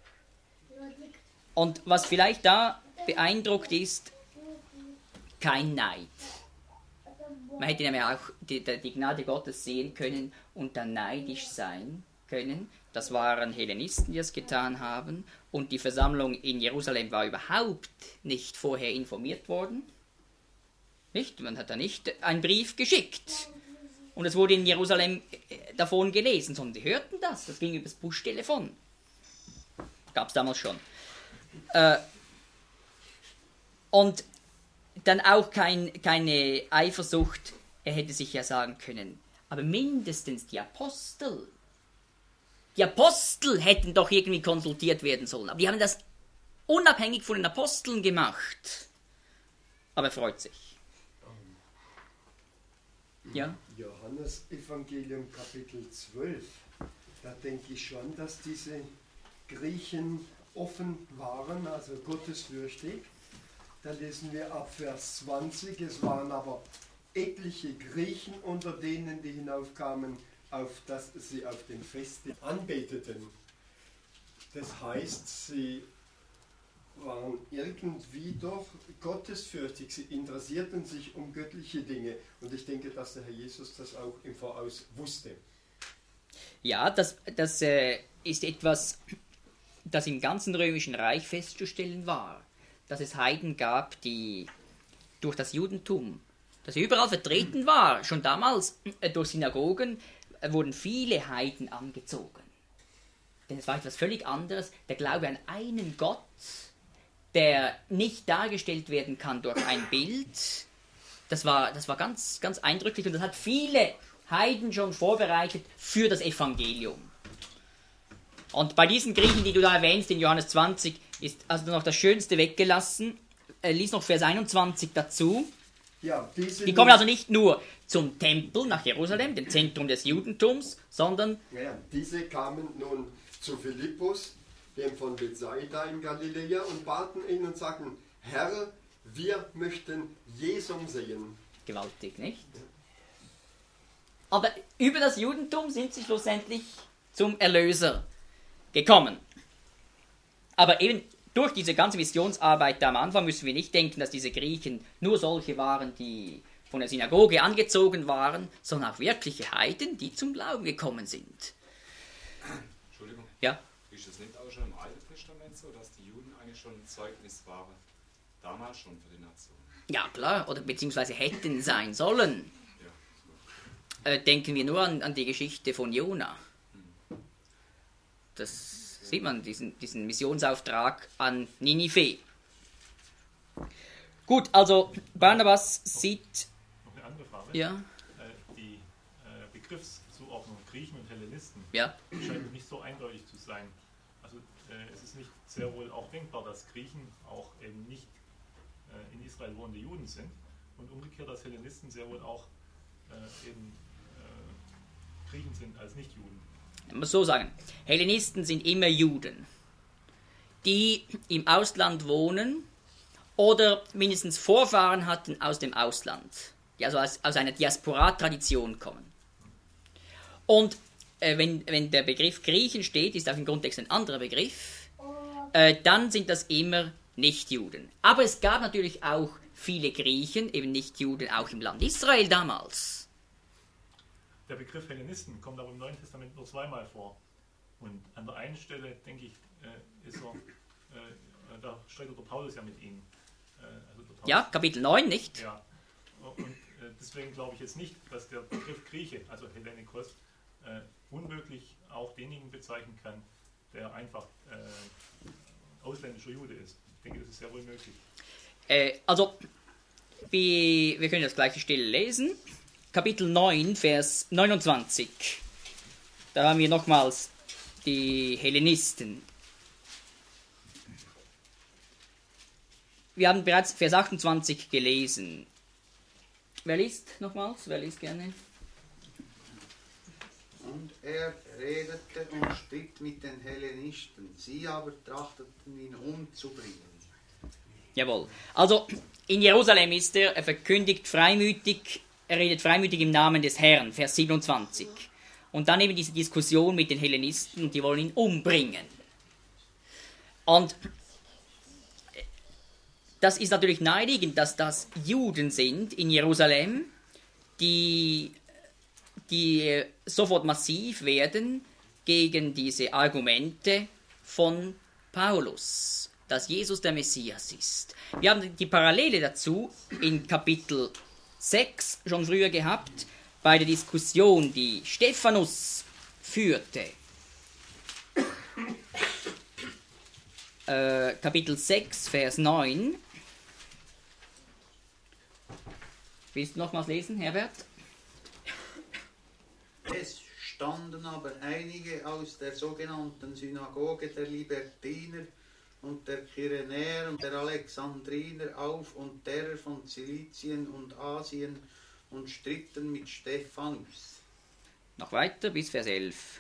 Und was vielleicht da beeindruckt ist, kein Neid. Man hätte nämlich auch die, die Gnade Gottes sehen können und dann neidisch sein können. Das waren Hellenisten, die es getan haben. Und die Versammlung in Jerusalem war überhaupt nicht vorher informiert worden. Nicht? Man hat da nicht einen Brief geschickt. Und es wurde in Jerusalem davon gelesen, sondern die hörten das. Das ging über das Buschtelefon. Gab es damals schon. Äh, und dann auch kein, keine Eifersucht. Er hätte sich ja sagen können, aber mindestens die Apostel. Die Apostel hätten doch irgendwie konsultiert werden sollen. Aber die haben das unabhängig von den Aposteln gemacht. Aber er freut sich. Ja? Johannes Evangelium Kapitel zwölf. Da denke ich schon, dass diese Griechen offen waren, also gottesfürchtig. Da lesen wir ab Vers zwanzig. Es waren aber etliche Griechen unter denen, die hinaufkamen, auf dass sie auf dem Feste anbeteten. Das heißt, sie waren irgendwie doch gottesfürchtig, sie interessierten sich um göttliche Dinge. Und ich denke, dass der Herr Jesus das auch im Voraus wusste. Ja, das, das äh, ist etwas, das im ganzen Römischen Reich festzustellen war. Dass es Heiden gab, die durch das Judentum, das überall vertreten war, schon damals äh, durch Synagogen, äh, wurden viele Heiden angezogen. Denn es war etwas völlig anderes, der Glaube an einen Gott, der nicht dargestellt werden kann durch ein Bild. Das war, das war ganz, ganz eindrücklich und das hat viele Heiden schon vorbereitet für das Evangelium. Und bei diesen Griechen, die du da erwähnst, in Johannes zwanzig, ist also noch das Schönste weggelassen. Äh, lies noch Vers einundzwanzig dazu. Ja, diese die kommen also nicht nur zum Tempel nach Jerusalem, dem Zentrum des Judentums, sondern... Ja, diese kamen nun zu Philippus, dem von Bethsaida in Galiläa, und baten ihn und sagten, Herr, wir möchten Jesum sehen. Gewaltig, nicht? Aber über das Judentum sind sie schlussendlich zum Erlöser gekommen. Aber eben durch diese ganze Missionsarbeit da am Anfang müssen wir nicht denken, dass diese Griechen nur solche waren, die von der Synagoge angezogen waren, sondern auch wirkliche Heiden, die zum Glauben gekommen sind. Entschuldigung. Ja? Ist es nicht auch schon im Alten Testament so, dass die Juden eigentlich schon ein Zeugnis waren? Damals schon für die Nation? Ja, klar, oder beziehungsweise hätten sein sollen. Ja. Äh, denken wir nur an, an die Geschichte von Jona. Das sieht man, diesen, diesen Missionsauftrag an Ninive. Gut, also Barnabas sieht... Noch eine andere Frage. Ja. Äh, die äh, Begriffszuordnung Griechen und Hellenisten ja. scheint nicht so eindeutig zu sein. Also äh, es ist nicht sehr wohl auch denkbar, dass Griechen auch eben nicht äh, in Israel wohnende Juden sind und umgekehrt, dass Hellenisten sehr wohl auch äh, eben äh, Griechen sind als Nicht-Juden. Man muss so sagen, Hellenisten sind immer Juden, die im Ausland wohnen oder mindestens Vorfahren hatten aus dem Ausland, die also aus, aus einer Diaspora-Tradition kommen. Und äh, wenn, wenn der Begriff Griechen steht, ist auch im Grundtext ein anderer Begriff, äh, dann sind das immer Nichtjuden. Aber es gab natürlich auch viele Griechen, eben Nichtjuden, auch im Land Israel damals. Der Begriff Hellenisten kommt aber im Neuen Testament nur zweimal vor. Und an der einen Stelle, denke ich, äh, ist er, äh, da streitet der Paulus ja mit ihnen. Äh, also der Paulus, ja, Kapitel neun, nicht? Ja. Und äh, deswegen glaube ich jetzt nicht, dass der Begriff Grieche, also Hellenikos, äh, unmöglich auch denjenigen bezeichnen kann, der einfach äh, ausländischer Jude ist. Ich denke, das ist sehr wohl möglich. Äh, also, wir, wir können das gleiche Stelle lesen. Kapitel neun, Vers neunundzwanzig. Da haben wir nochmals die Hellenisten. Wir haben bereits Vers achtundzwanzig gelesen. Wer liest nochmals? Wer liest gerne? Und er redete und stritt mit den Hellenisten. Sie aber trachteten ihn umzubringen. Jawohl. Also, in Jerusalem ist er, er verkündigt freimütig, er redet freimütig im Namen des Herrn, Vers siebenundzwanzig. Und dann eben diese Diskussion mit den Hellenisten und die wollen ihn umbringen. Und das ist natürlich naheliegend, dass das Juden sind in Jerusalem, die, die sofort massiv werden gegen diese Argumente von Paulus, dass Jesus der Messias ist. Wir haben die Parallele dazu in Kapitel sechs schon früher gehabt, bei der Diskussion, die Stephanus führte. Äh, Kapitel sechs, Vers neun. Willst du nochmals lesen, Herbert? Es standen aber einige aus der sogenannten Synagoge der Libertiner und der Kyrenäer und der Alexandriner auf und derer von Zilizien und Asien und stritten mit Stephanus. Noch weiter bis Vers elf.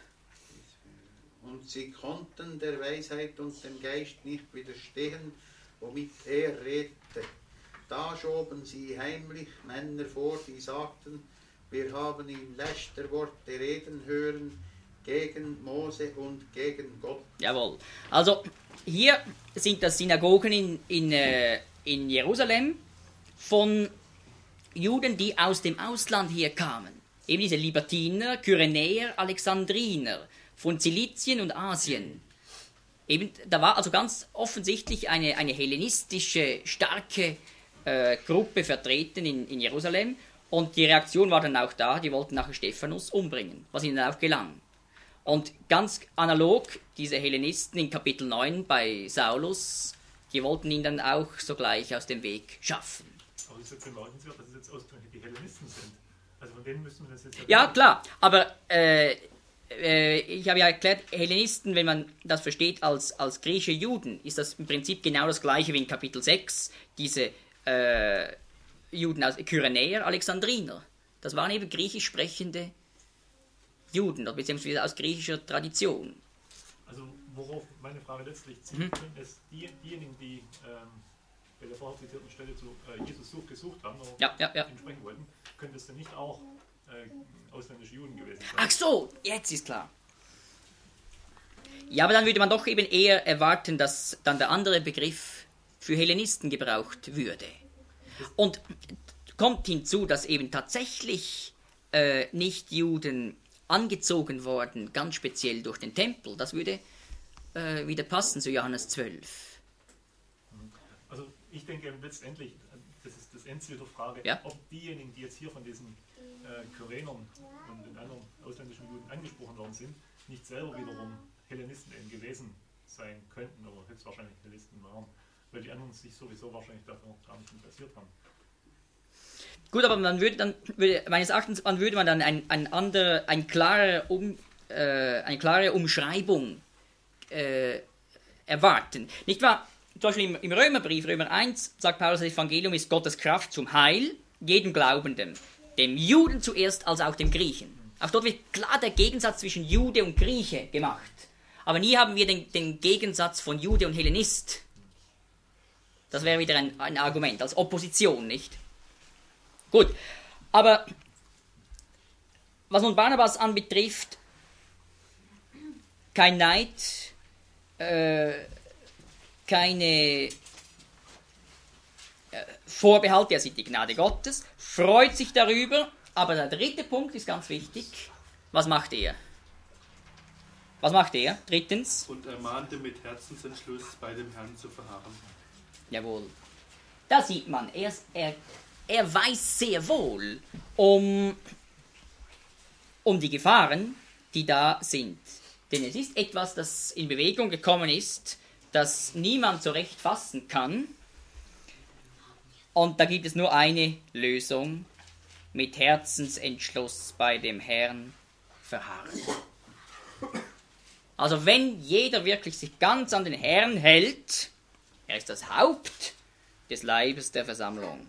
Und sie konnten der Weisheit und dem Geist nicht widerstehen, womit er redete. Da schoben sie heimlich Männer vor, die sagten, wir haben ihn Lästerworte reden hören gegen Mose und gegen Gott. Jawohl. Also hier sind das Synagogen in, in, äh, in Jerusalem von Juden, die aus dem Ausland hier kamen. Eben diese Libertiner, Kyrenäer, Alexandriner, von Zilizien und Asien. Eben, da war also ganz offensichtlich eine, eine hellenistische, starke äh, Gruppe vertreten in, in Jerusalem. Und die Reaktion war dann auch da, die wollten nachher Stephanus umbringen, was ihnen auch gelang. Und ganz analog, diese Hellenisten in Kapitel neun bei Saulus, die wollten ihn dann auch sogleich aus dem Weg schaffen. Aber das ist jetzt bemerkenswert, dass es jetzt ausgerechnet die Hellenisten sind. Also von denen müssen wir das jetzt... Ja, klar, aber äh, äh, ich habe ja erklärt, Hellenisten, wenn man das versteht als, als griechische Juden, ist das im Prinzip genau das gleiche wie in Kapitel sechs, diese äh, Juden aus Kyrenäer, Alexandriner. Das waren eben griechisch sprechende Juden, beziehungsweise aus griechischer Tradition. Also worauf meine Frage letztlich zielt, mhm. sind es die, diejenigen, die ähm, bei der vorher zitierten Stelle zu äh, Jesus such, gesucht haben oder ja, ja, ja. ihn sprechen wollten, könnte es denn nicht auch äh, ausländische Juden gewesen sein? Ach so, jetzt ist klar. Ja, aber dann würde man doch eben eher erwarten, dass dann der andere Begriff für Hellenisten gebraucht würde. Und kommt hinzu, dass eben tatsächlich äh, Nichtjuden angezogen worden, ganz speziell durch den Tempel. Das würde äh, wieder passen zu Johannes zwölf. Also ich denke letztendlich, das ist das Endziel der Frage, ja? ob diejenigen, die jetzt hier von diesen äh, Kyrenern und den anderen ausländischen Juden angesprochen worden sind, nicht selber wiederum Hellenisten eben gewesen sein könnten oder höchstwahrscheinlich Hellenisten waren, weil die anderen sich sowieso wahrscheinlich dafür gar nicht interessiert haben. Gut, aber man würde dann, würde, meines Erachtens, man würde man dann ein, ein andere, ein klare um, äh, eine klare Umschreibung äh, erwarten. Nicht wahr? Zum Beispiel im, im Römerbrief, Römer eins, sagt Paulus, das Evangelium ist Gottes Kraft zum Heil, jedem Glaubenden, dem Juden zuerst als auch dem Griechen. Auch dort wird klar der Gegensatz zwischen Jude und Grieche gemacht. Aber nie haben wir den, den Gegensatz von Jude und Hellenist. Das wäre wieder ein, ein Argument, als Opposition, nicht? Gut, aber was nun Barnabas anbetrifft, kein Neid, äh, keine äh, Vorbehalte, er sieht die Gnade Gottes, freut sich darüber, aber der dritte Punkt ist ganz wichtig. Was macht er? Was macht er? Drittens. Und ermahnte mit Herzensentschluss bei dem Herrn zu verharren. Jawohl. Da sieht man, er, er er weiß sehr wohl um, um die Gefahren, die da sind. Denn es ist etwas, das in Bewegung gekommen ist, das niemand so recht fassen kann. Und da gibt es nur eine Lösung: mit Herzensentschluss bei dem Herrn verharren. Also wenn jeder wirklich sich ganz an den Herrn hält, er ist das Haupt des Leibes der Versammlung,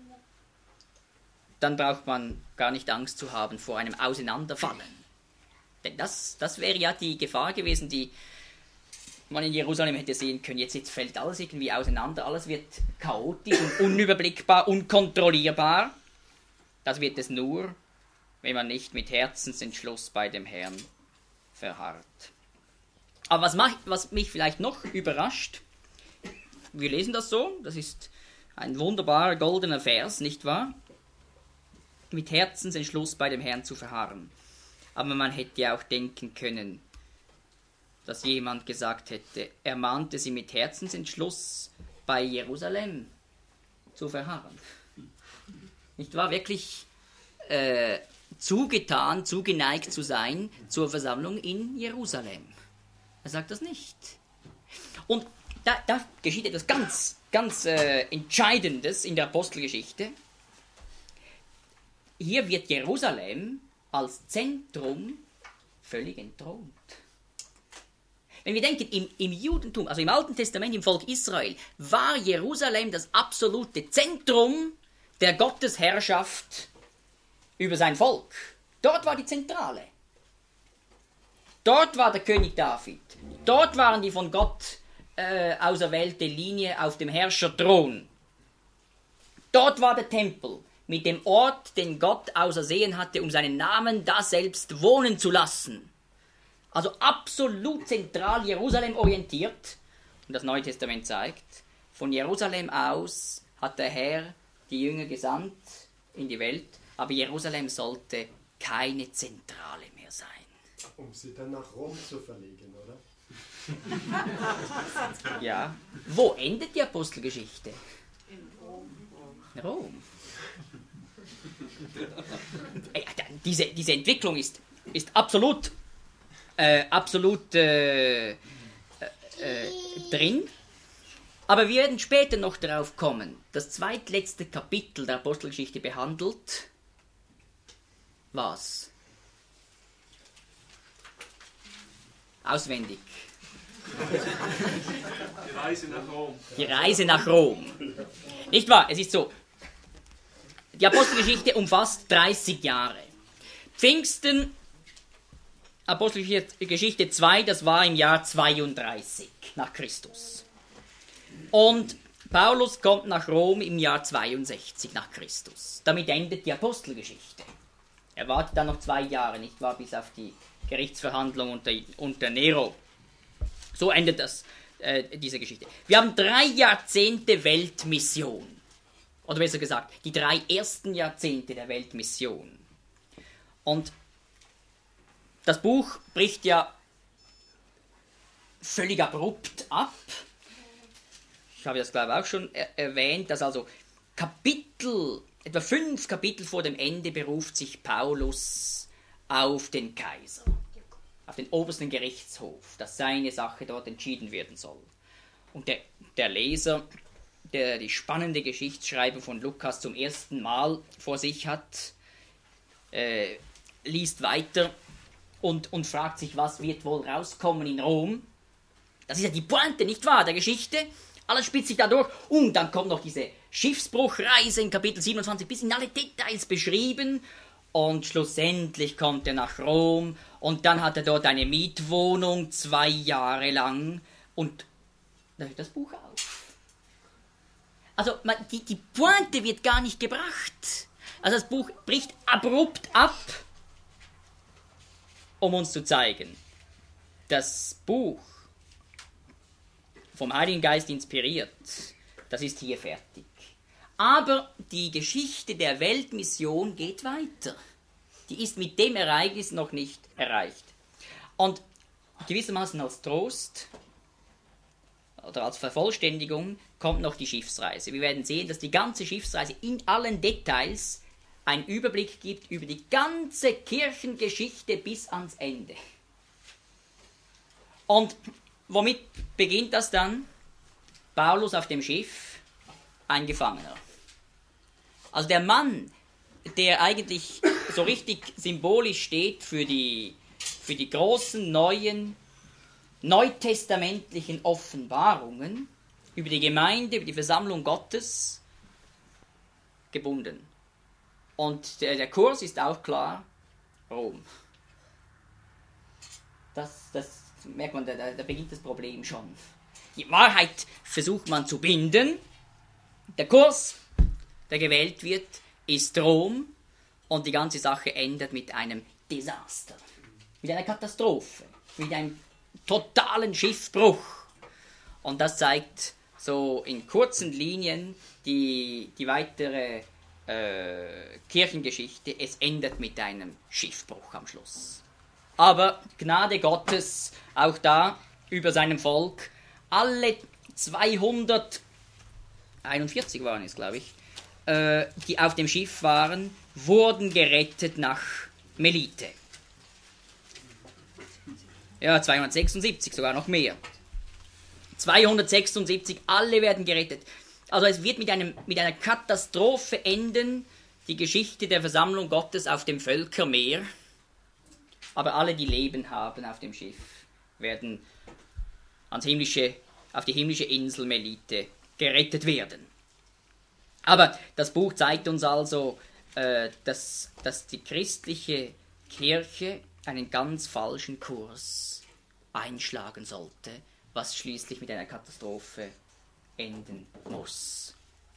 dann braucht man gar nicht Angst zu haben vor einem Auseinanderfallen. Denn das, das wäre ja die Gefahr gewesen, die man in Jerusalem hätte sehen können. Jetzt, jetzt fällt alles irgendwie auseinander, alles wird chaotisch und unüberblickbar, unkontrollierbar. Das wird es nur, wenn man nicht mit Herzensentschluss bei dem Herrn verharrt. Aber was, mach, was mich vielleicht noch überrascht, wir lesen das so, das ist ein wunderbarer goldener Vers, nicht wahr? Mit Herzensentschluss bei dem Herrn zu verharren. Aber man hätte ja auch denken können, dass jemand gesagt hätte, er mahnte sie mit Herzensentschluss bei Jerusalem zu verharren. Nicht wahr? Wirklich äh, zugetan, zugeneigt zu sein zur Versammlung in Jerusalem. Er sagt das nicht. Und da, da geschieht etwas ganz, ganz äh, Entscheidendes in der Apostelgeschichte. Hier wird Jerusalem als Zentrum völlig entthront. Wenn wir denken, im, im Judentum, also im Alten Testament, im Volk Israel, war Jerusalem das absolute Zentrum der Gottesherrschaft über sein Volk. Dort war die Zentrale. Dort war der König David. Dort waren die von Gott äh, auserwählte Linie auf dem Herrscherthron. Dort war der Tempel mit dem Ort, den Gott ausersehen hatte, um seinen Namen da selbst wohnen zu lassen. Also absolut zentral Jerusalem orientiert. Und das Neue Testament zeigt, von Jerusalem aus hat der Herr die Jünger gesandt in die Welt, aber Jerusalem sollte keine Zentrale mehr sein. Um sie dann nach Rom zu verlegen, oder? Ja. Wo endet die Apostelgeschichte? In Rom. In Rom. Diese, diese Entwicklung ist, ist absolut, äh, absolut äh, äh, drin. Aber wir werden später noch darauf kommen. Das zweitletzte Kapitel der Apostelgeschichte behandelt was? Auswendig. Die Reise nach Rom. Die Reise nach Rom. Nicht wahr? Es ist so. Die Apostelgeschichte umfasst dreißig Jahre. Pfingsten, Apostelgeschichte zwei, das war im Jahr zweiunddreißig nach Christus. Und Paulus kommt nach Rom im Jahr zweiundsechzig nach Christus. Damit endet die Apostelgeschichte. Er wartet dann noch zwei Jahre, nicht wahr, bis auf die Gerichtsverhandlung unter, unter Nero. So endet das, äh, diese Geschichte. Wir haben drei Jahrzehnte Weltmission. Oder besser gesagt, die drei ersten Jahrzehnte der Weltmission. Und das Buch bricht ja völlig abrupt ab. Ich habe das, glaube ich, auch schon er- erwähnt, dass also Kapitel, etwa fünf Kapitel vor dem Ende beruft sich Paulus auf den Kaiser, auf den obersten Gerichtshof, dass seine Sache dort entschieden werden soll. Und der, der Leser, der die spannende Geschichtsschreibung von Lukas zum ersten Mal vor sich hat, äh, liest weiter und, und fragt sich, was wird wohl rauskommen in Rom. Das ist ja die Pointe, nicht wahr, der Geschichte. Alles spitzt sich da durch. Und dann kommt noch diese Schiffsbruchreise in Kapitel siebenundzwanzig bis in alle Details beschrieben. Und schlussendlich kommt er nach Rom und dann hat er dort eine Mietwohnung zwei Jahre lang und da hört das Buch auf. Also man, die, die Pointe wird gar nicht gebracht. Also das Buch bricht abrupt ab, um uns zu zeigen, das Buch, vom Heiligen Geist inspiriert, das ist hier fertig. Aber die Geschichte der Weltmission geht weiter. Die ist mit dem Ereignis noch nicht erreicht. Und gewissermaßen als Trost, oder als Vervollständigung kommt noch die Schiffsreise. Wir werden sehen, dass die ganze Schiffsreise in allen Details einen Überblick gibt über die ganze Kirchengeschichte bis ans Ende. Und womit beginnt das dann? Paulus auf dem Schiff, ein Gefangener. Also der Mann, der eigentlich so richtig symbolisch steht für die, für die großen neuen neutestamentlichen Offenbarungen über die Gemeinde, über die Versammlung Gottes, gebunden. Und der, der Kurs ist auch klar, Rom. Das, das merkt man, da, da beginnt das Problem schon. Die Wahrheit versucht man zu binden. Der Kurs, der gewählt wird, ist Rom. Und die ganze Sache endet mit einem Desaster. Mit einer Katastrophe. Mit einem totalen Schiffbruch. Und das zeigt so in kurzen Linien die, die weitere äh, Kirchengeschichte. Es endet mit einem Schiffbruch am Schluss. Aber Gnade Gottes, auch da über seinem Volk, alle zweihunderteinundvierzig waren es, glaube ich, äh, die auf dem Schiff waren, wurden gerettet nach Melite. Ja, zweihundertsechsundsiebzig, sogar noch mehr. zweihundertsechsundsiebzig, alle werden gerettet. Also es wird mit, einem, mit einer Katastrophe enden, die Geschichte der Versammlung Gottes auf dem Völkermeer. Aber alle, die Leben haben auf dem Schiff, werden ans himmlische, auf die himmlische Insel Melite gerettet werden. Aber das Buch zeigt uns also, äh, dass, dass die christliche Kirche einen ganz falschen Kurs einschlagen sollte, was schließlich mit einer Katastrophe enden muss.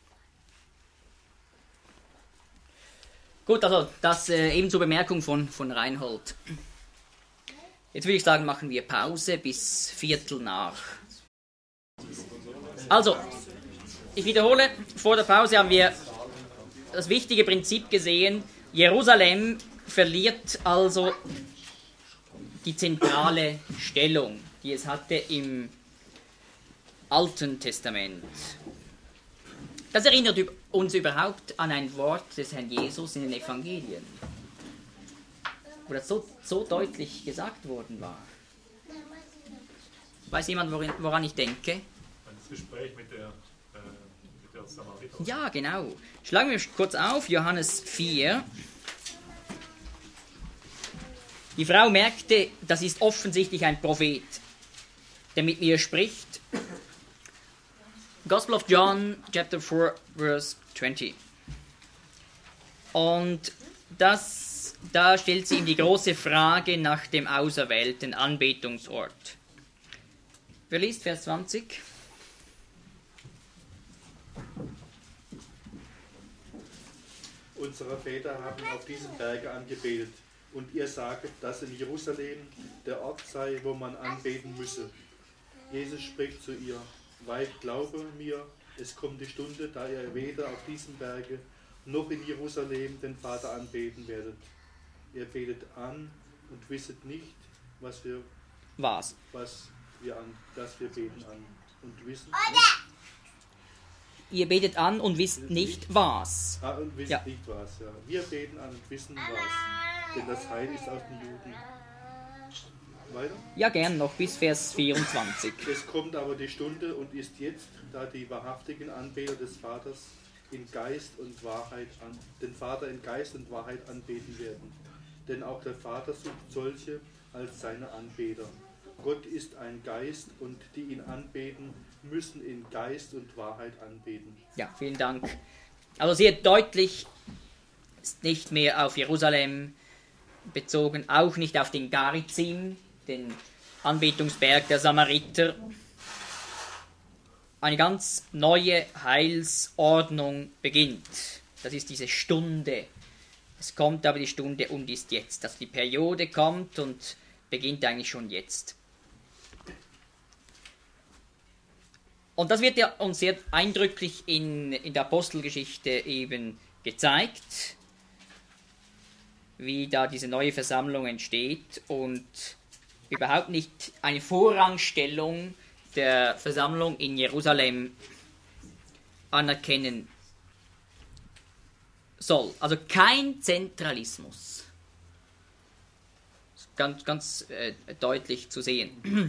Gut, also das äh, eben zur Bemerkung von, von Reinhold. Jetzt würde ich sagen, machen wir Pause bis Viertel nach. Also, ich wiederhole, vor der Pause haben wir das wichtige Prinzip gesehen. Jerusalem verliert also die zentrale Stellung, die es hatte im Alten Testament. Das erinnert uns überhaupt an ein Wort des Herrn Jesus in den Evangelien, wo das so, so deutlich gesagt worden war. Weiß jemand, worin, woran ich denke? Das Gespräch mit der, äh, mit der Samariterin. Ja, genau. Schlagen wir kurz auf, Johannes vier. Die Frau merkte, das ist offensichtlich ein Prophet, der mit mir spricht. Gospel of John, chapter four, verse twenty. Und das, da stellt sie ihm die große Frage nach dem auserwählten Anbetungsort. Wer liest Vers zwanzig? Unsere Väter haben auf diesem Berge angebetet, und ihr sagt, dass in Jerusalem der Ort sei, wo man anbeten müsse. Jesus spricht zu ihr: Weib, glaube mir, es kommt die Stunde, da ihr weder auf diesem Berge noch in Jerusalem den Vater anbeten werdet. Ihr betet an und wisset nicht, was wir, was? was wir an, dass wir beten an und wissen nicht. Ihr betet an und wisst nicht was. Ah, und wisst ja. nicht was, ja. Wir beten an und wissen was, denn das Heil ist aus den Juden. Weiter? Ja, gern noch bis Vers vierundzwanzig. Es kommt aber die Stunde und ist jetzt, da die wahrhaftigen Anbeter des Vaters in Geist und Wahrheit an, den Vater in Geist und Wahrheit anbeten werden. Denn auch der Vater sucht solche als seine Anbeter. Gott ist ein Geist und die ihn anbeten, müssen in Geist und Wahrheit anbeten. Ja, vielen Dank. Also sehr deutlich, ist nicht mehr auf Jerusalem bezogen, auch nicht auf den Garizim, den Anbetungsberg der Samariter. Eine ganz neue Heilsordnung beginnt. Das ist diese Stunde. Es kommt aber die Stunde und ist jetzt. Dass die Periode kommt und beginnt eigentlich schon jetzt. Und das wird ja uns sehr eindrücklich in, in der Apostelgeschichte eben gezeigt, wie da diese neue Versammlung entsteht und überhaupt nicht eine Vorrangstellung der Versammlung in Jerusalem anerkennen soll. Also kein Zentralismus. Ganz, ganz äh, deutlich zu sehen.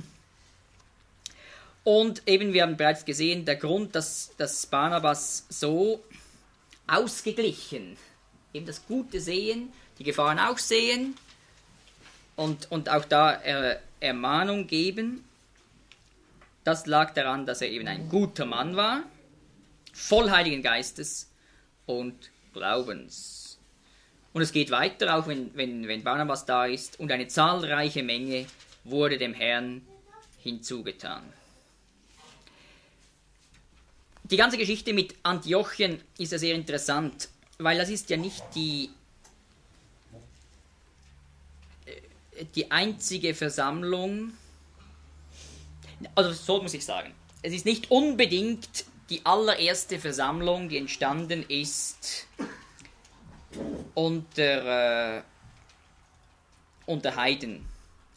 Und eben, wir haben bereits gesehen, der Grund, dass, dass Barnabas so ausgeglichen, eben das Gute sehen, die Gefahren auch sehen und, und auch da äh, Ermahnung geben, das lag daran, dass er eben ein guter Mann war, voll Heiligen Geistes und Glaubens. Und es geht weiter, auch wenn, wenn, wenn Barnabas da ist, und eine zahlreiche Menge wurde dem Herrn hinzugetan. Die ganze Geschichte mit Antiochien ist ja sehr interessant, weil das ist ja nicht die, die einzige Versammlung, also so muss ich sagen, es ist nicht unbedingt die allererste Versammlung, die entstanden ist unter, äh, unter Heiden.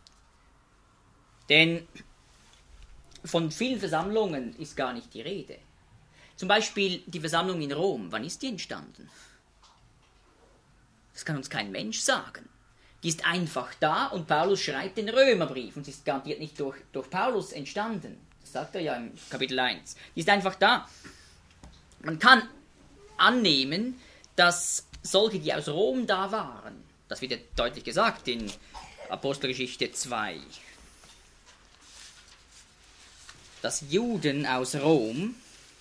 Denn von vielen Versammlungen ist gar nicht die Rede. Zum Beispiel die Versammlung in Rom, wann ist die entstanden? Das kann uns kein Mensch sagen. Die ist einfach da und Paulus schreibt den Römerbrief und sie ist garantiert nicht durch, durch Paulus entstanden. Das sagt er ja im Kapitel eins. Die ist einfach da. Man kann annehmen, dass solche, die aus Rom da waren, das wird ja deutlich gesagt in Apostelgeschichte zwei, dass Juden aus Rom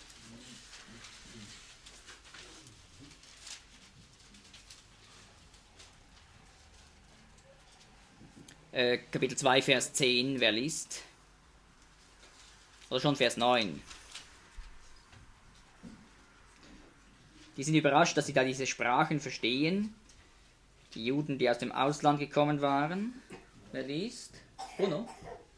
äh, Kapitel zwei, Vers zehn, wer liest? Oder schon Vers neun. Die sind überrascht, dass sie da diese Sprachen verstehen. Die Juden, die aus dem Ausland gekommen waren. Wer liest? Bruno?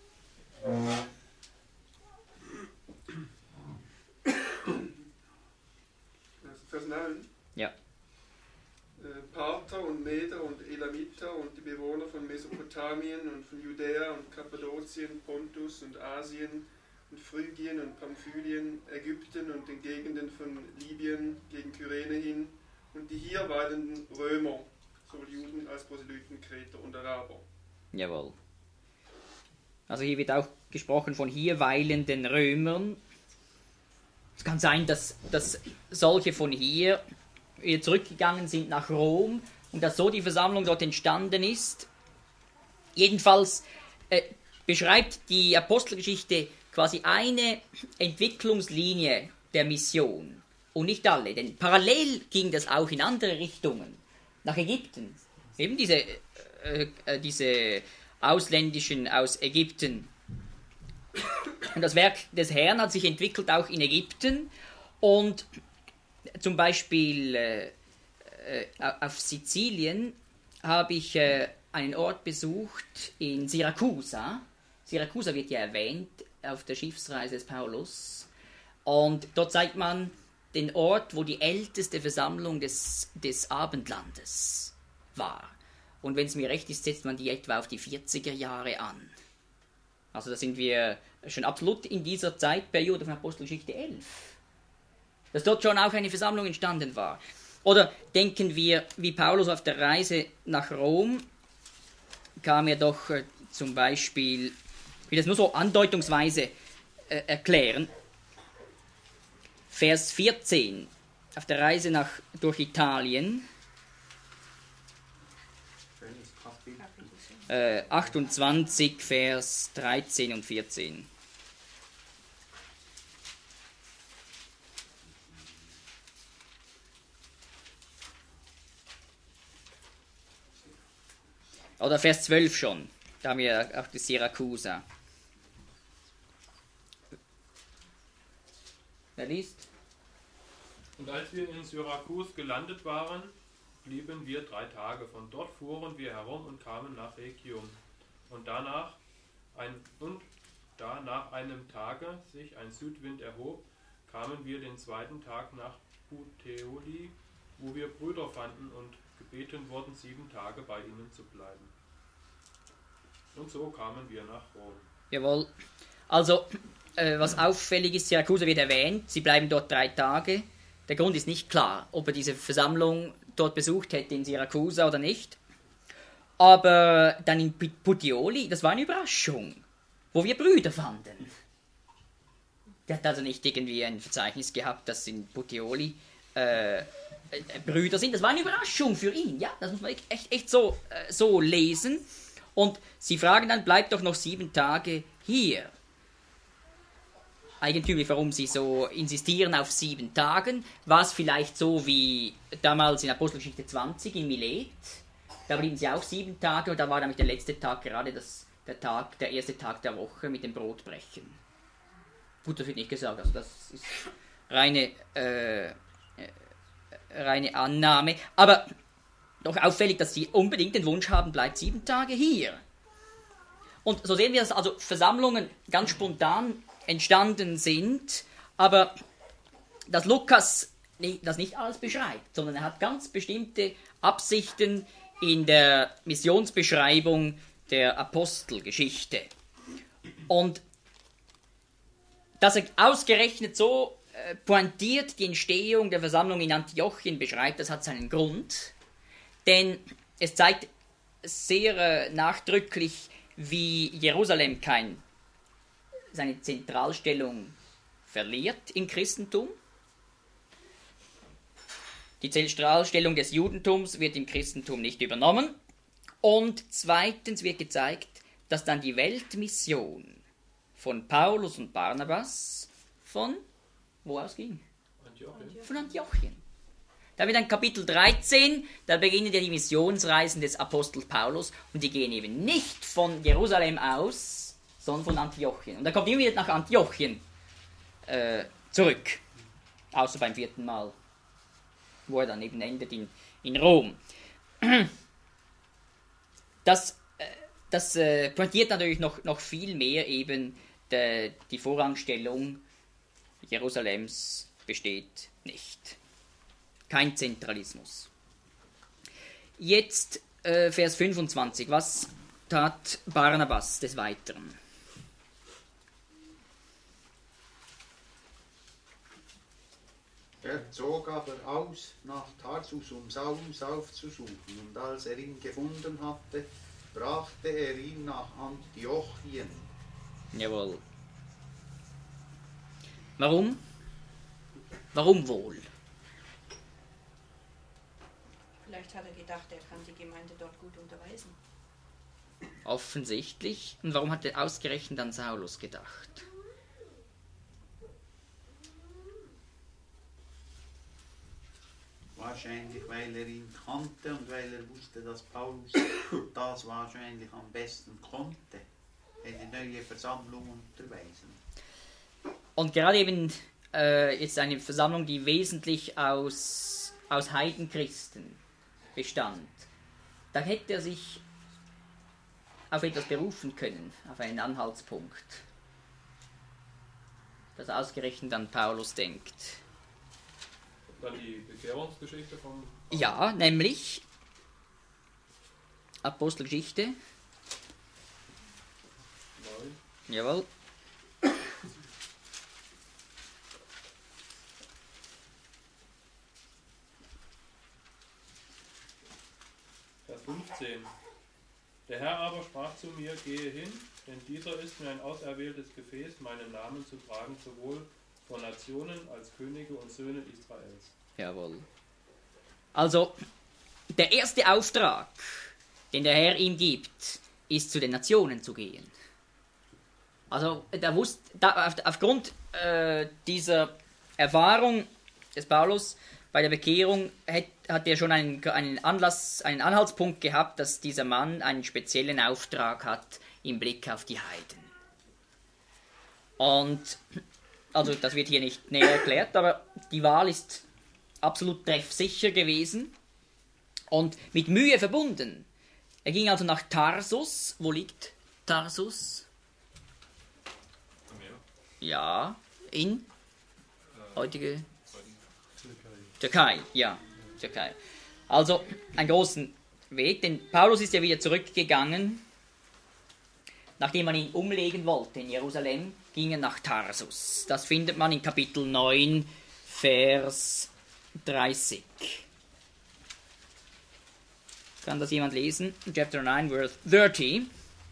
Vers neun. Ja. Parther und Meder und Elamiter und die Bewohner von Mesopotamien und von Judäa und Kappadokien, Pontus und Asien und Phrygien und Pamphylien, Ägypten und den Gegenden von Libyen gegen Kyrene hin und die hier weilenden Römer, sowohl Juden als Proselyten, Kreter und Araber. Jawohl. Also hier wird auch gesprochen von hier weilenden Römern. Es kann sein, dass, dass solche von hier wieder zurückgegangen sind nach Rom und dass so die Versammlung dort entstanden ist. Jedenfalls äh, beschreibt die Apostelgeschichte quasi eine Entwicklungslinie der Mission und nicht alle, denn parallel ging das auch in andere Richtungen, nach Ägypten. Eben diese, äh, äh, diese Ausländischen aus Ägypten. Und das Werk des Herrn hat sich entwickelt auch in Ägypten und zum Beispiel äh, äh, auf Sizilien habe ich äh, einen Ort besucht in Syrakusa. Syrakusa wird ja erwähnt auf der Schiffsreise des Paulus. Und dort zeigt man den Ort, wo die älteste Versammlung des, des Abendlandes war. Und wenn es mir recht ist, setzt man die etwa auf die vierziger Jahre an. Also da sind wir schon absolut in dieser Zeitperiode von Apostelgeschichte elf. Dass dort schon auch eine Versammlung entstanden war. Oder denken wir, wie Paulus auf der Reise nach Rom kam er doch äh, zum Beispiel, ich will das nur so andeutungsweise äh, erklären, Vers vierzehn, auf der Reise nach, durch Italien, äh, achtundzwanzig, Vers dreizehn und vierzehn. Oder Vers zwölf schon, da haben wir auch die Syrakusa. Wer liest? Und als wir in Syrakus gelandet waren, blieben wir drei Tage. Von dort fuhren wir herum und kamen nach Rhegium. Und danach, ein, und da nach einem Tage sich ein Südwind erhob, kamen wir den zweiten Tag nach Puteoli, wo wir Brüder fanden und gebeten wurden, sieben Tage bei ihnen zu bleiben. Und so kamen wir nach Rom. Jawohl. Also, äh, was auffällig ist, Syrakusa wird erwähnt, sie bleiben dort drei Tage. Der Grund ist nicht klar, ob er diese Versammlung dort besucht hätte in Syrakusa oder nicht. Aber dann in Puteoli, das war eine Überraschung, wo wir Brüder fanden. Der hat also nicht irgendwie ein Verzeichnis gehabt, dass in Puteoli äh, Brüder sind. Das war eine Überraschung für ihn, ja, das muss man echt, echt so, äh, so lesen. Und sie fragen dann, bleibt doch noch sieben Tage hier. Eigentümlich, warum sie so insistieren auf sieben Tagen. War es vielleicht so wie damals in Apostelgeschichte zwanzig in Milet? Da blieben sie auch sieben Tage und da war nämlich der letzte Tag gerade das, der Tag, der erste Tag der Woche mit dem Brotbrechen. Gut, das wird nicht gesagt, also das ist reine, äh, reine Annahme. Aber doch auffällig, dass sie unbedingt den Wunsch haben, bleibt sieben Tage hier. Und so sehen wir, dass also Versammlungen ganz spontan entstanden sind, aber dass Lukas das nicht alles beschreibt, sondern er hat ganz bestimmte Absichten in der Missionsbeschreibung der Apostelgeschichte. Und dass er ausgerechnet so äh, pointiert die Entstehung der Versammlung in Antiochien beschreibt, das hat seinen Grund, denn es zeigt sehr äh, nachdrücklich, wie Jerusalem kein seine Zentralstellung verliert im Christentum. Die Zentralstellung des Judentums wird im Christentum nicht übernommen. Und zweitens wird gezeigt, dass dann die Weltmission von Paulus und Barnabas von wo ausging? Antiochien. Von Antiochien. Da wird dann Kapitel dreizehn, da beginnen ja die Missionsreisen des Apostels Paulus und die gehen eben nicht von Jerusalem aus, sondern von Antiochien. Und dann kommt immer wieder nach Antiochien äh, zurück. Außer beim vierten Mal, wo er dann eben endet in, in Rom. Das, äh, das äh, pointiert natürlich noch, noch viel mehr eben de, die Vorrangstellung Jerusalems besteht nicht. Kein Zentralismus. Jetzt äh, Vers fünfundzwanzig. Was tat Barnabas des Weiteren? Er zog aber aus nach Tarsus, um Saulus aufzusuchen, und als er ihn gefunden hatte, brachte er ihn nach Antiochien. Jawohl. Warum? Warum wohl? Vielleicht hat er gedacht, er kann die Gemeinde dort gut unterweisen. Offensichtlich. Und warum hat er ausgerechnet an Saulus gedacht? Wahrscheinlich, weil er ihn kannte und weil er wusste, dass Paulus das wahrscheinlich am besten konnte, eine neue Versammlung unterweisen. Und gerade eben äh, jetzt eine Versammlung, die wesentlich aus, aus Heidenchristen bestand. Da hätte er sich auf etwas berufen können, auf einen Anhaltspunkt, dass er ausgerechnet an Paulus denkt. Dann die Bekehrungsgeschichte von... Ja, nämlich Apostelgeschichte. Nein. Jawohl. Vers fünfzehn. Der Herr aber sprach zu mir, gehe hin, denn dieser ist mir ein auserwähltes Gefäß, meinen Namen zu tragen, sowohl vor Nationen als Könige und Söhne Israels. Jawohl. Also, der erste Auftrag, den der Herr ihm gibt, ist zu den Nationen zu gehen. Also, der wusste, da, auf, aufgrund äh, dieser Erfahrung des Paulus bei der Bekehrung hat, hat er schon einen, einen Anlass, einen Anhaltspunkt gehabt, dass dieser Mann einen speziellen Auftrag hat im Blick auf die Heiden. Und also das wird hier nicht näher erklärt, aber die Wahl ist absolut treffsicher gewesen und mit Mühe verbunden. Er ging also nach Tarsus. Wo liegt Tarsus? Ja, in heutige Türkei. Ja, Türkei. Also einen großen Weg, denn Paulus ist ja wieder zurückgegangen, nachdem man ihn umlegen wollte in Jerusalem, gingen nach Tarsus. Das findet man in Kapitel neun, Vers dreißig. Kann das jemand lesen? Chapter nine, verse thirty.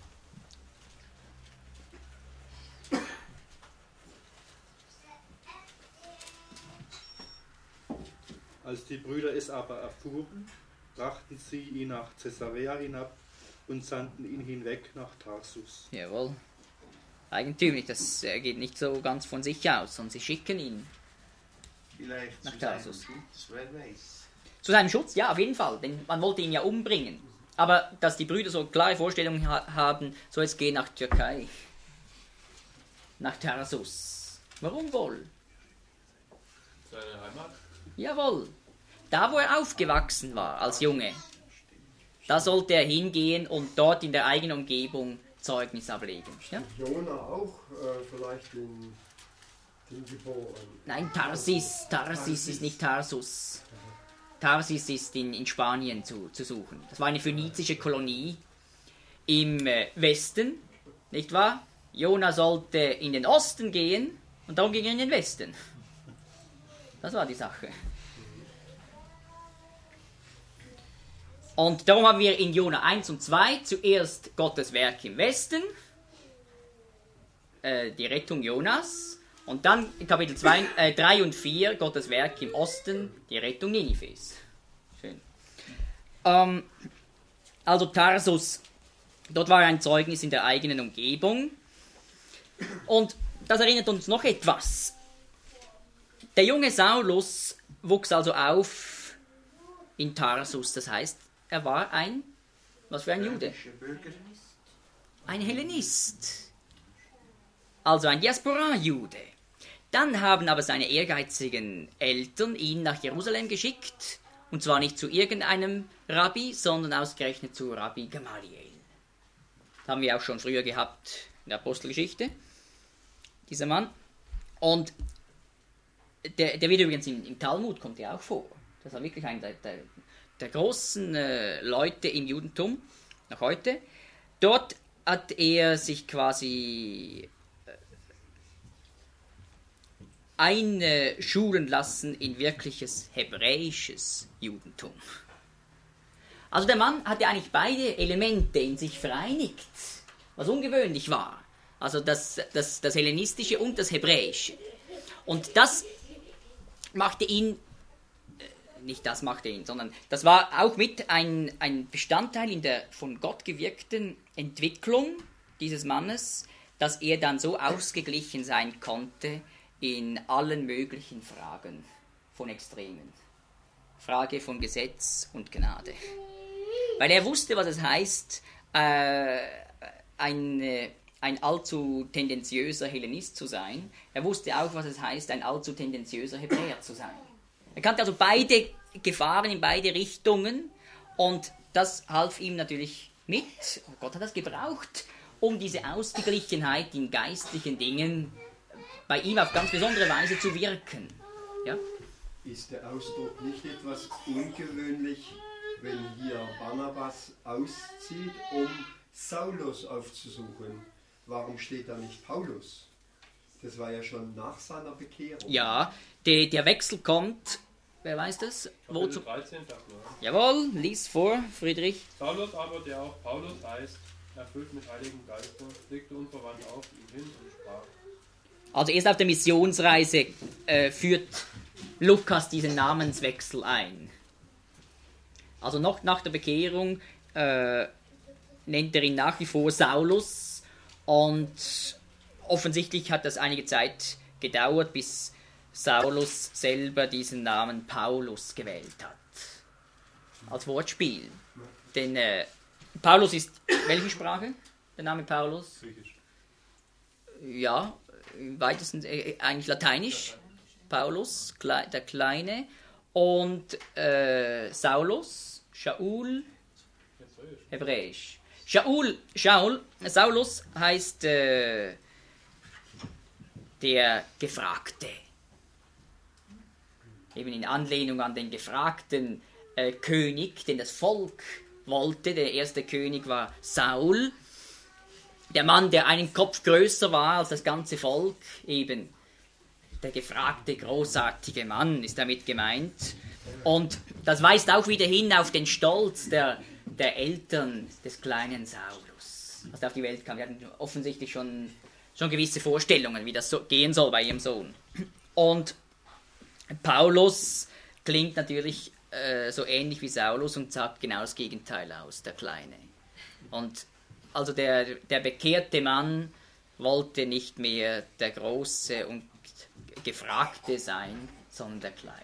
Als die Brüder es aber erfuhren, brachten sie ihn nach Caesarea hinab und sandten ihn hinweg nach Tarsus. Jawohl. Eigentümlich, das äh, geht nicht so ganz von sich aus, sondern sie schicken ihn Vielleicht nach zu seinem Tarsus. Schutz, wer weiß. Zu seinem Schutz, ja, auf jeden Fall, denn man wollte ihn ja umbringen. Aber dass die Brüder so klare Vorstellungen ha- haben, so jetzt gehen nach Türkei, nach Tarsus. Warum wohl? Seine Heimat? Jawohl. Da, wo er aufgewachsen war als Junge, da sollte er hingehen und dort in der eigenen Umgebung Zeugnis ablegen. Ja? Jona auch, äh, vielleicht den, den Geborenen. Nein, Tarsis. Tarsis ist nicht Tarsus. Tarsis ist in, in Spanien zu, zu suchen. Das war eine phönizische Kolonie im äh, Westen, nicht wahr? Jona sollte in den Osten gehen und darum ging er in den Westen. Das war die Sache. Und darum haben wir in Jona eins und zwei zuerst Gottes Werk im Westen, äh, die Rettung Jonas, und dann in Kapitel zwei, äh, drei und vier Gottes Werk im Osten, die Rettung Ninives. Schön. Ähm, also Tarsus, dort war ein Zeugnis in der eigenen Umgebung. Und das erinnert uns noch etwas. Der junge Saulus wuchs also auf in Tarsus, das heißt, er war ein, was für ein Jude? Ein Hellenist. Also ein Diaspora-Jude. Dann haben aber seine ehrgeizigen Eltern ihn nach Jerusalem geschickt, und zwar nicht zu irgendeinem Rabbi, sondern ausgerechnet zu Rabbi Gamaliel. Das haben wir auch schon früher gehabt in der Apostelgeschichte, dieser Mann. Und der, der wird übrigens im, im Talmud, kommt ja auch vor. Das war wirklich einer der, der, der großen äh, Leute im Judentum, noch heute. Dort hat er sich quasi einschulen lassen in wirkliches hebräisches Judentum. Also der Mann hatte eigentlich beide Elemente in sich vereinigt, was ungewöhnlich war. Also das, das, das Hellenistische und das Hebräische. Und das machte ihn, nicht das machte ihn, sondern das war auch mit ein, ein Bestandteil in der von Gott gewirkten Entwicklung dieses Mannes, dass er dann so ausgeglichen sein konnte in allen möglichen Fragen von Extremen. Frage von Gesetz und Gnade. Weil er wusste, was es heißt, äh, ein, äh, ein allzu tendenziöser Hellenist zu sein. Er wusste auch, was es heißt, ein allzu tendenziöser Hebräer zu sein. Er kannte also beide Gefahren in beide Richtungen, und das half ihm natürlich mit. Gott hat das gebraucht, um diese Ausgeglichenheit in geistlichen Dingen bei ihm auf ganz besondere Weise zu wirken. Ja? Ist der Ausdruck nicht etwas ungewöhnlich, wenn hier Barnabas auszieht, um Saulus aufzusuchen? Warum steht da nicht Paulus? Das war ja schon nach seiner Bekehrung. Ja, der, der Wechsel kommt, wer weiß das? Wo zu... dreizehn sagt man. Jawohl, lies vor, Friedrich. Saulus aber, der auch Paulus heißt, erfüllt mit Heiligen Geiste, blickte unverwandt auf ihn hin und sprach. Also erst auf der Missionsreise äh, führt Lukas diesen Namenswechsel ein. Also noch nach der Bekehrung äh, nennt er ihn nach wie vor Saulus, und offensichtlich hat das einige Zeit gedauert, bis Saulus selber diesen Namen Paulus gewählt hat. Als Wortspiel. Denn äh, Paulus ist welche Sprache? Der Name Paulus? Griechisch. Ja, im weitesten äh, eigentlich Lateinisch. Paulus, Kle- der Kleine. Und äh, Saulus, Shaul, Hebräisch. Shaul, Shaul, Saulus heißt äh, der Gefragte. Eben in Anlehnung an den gefragten äh, König, den das Volk wollte. Der erste König war Saul. der Mann, der einen Kopf größer war als das ganze Volk, eben der gefragte, großartige Mann ist damit gemeint. Und das weist auch wieder hin auf den Stolz der, der Eltern des kleinen Saulus, als er auf die Welt kam. Die hatten offensichtlich schon, schon gewisse Vorstellungen, wie das so gehen soll bei ihrem Sohn. Und Paulus klingt natürlich äh, so ähnlich wie Saulus und sagt genau das Gegenteil aus, der Kleine. Und also der, der bekehrte Mann wollte nicht mehr der Große und Gefragte sein, sondern der Kleine.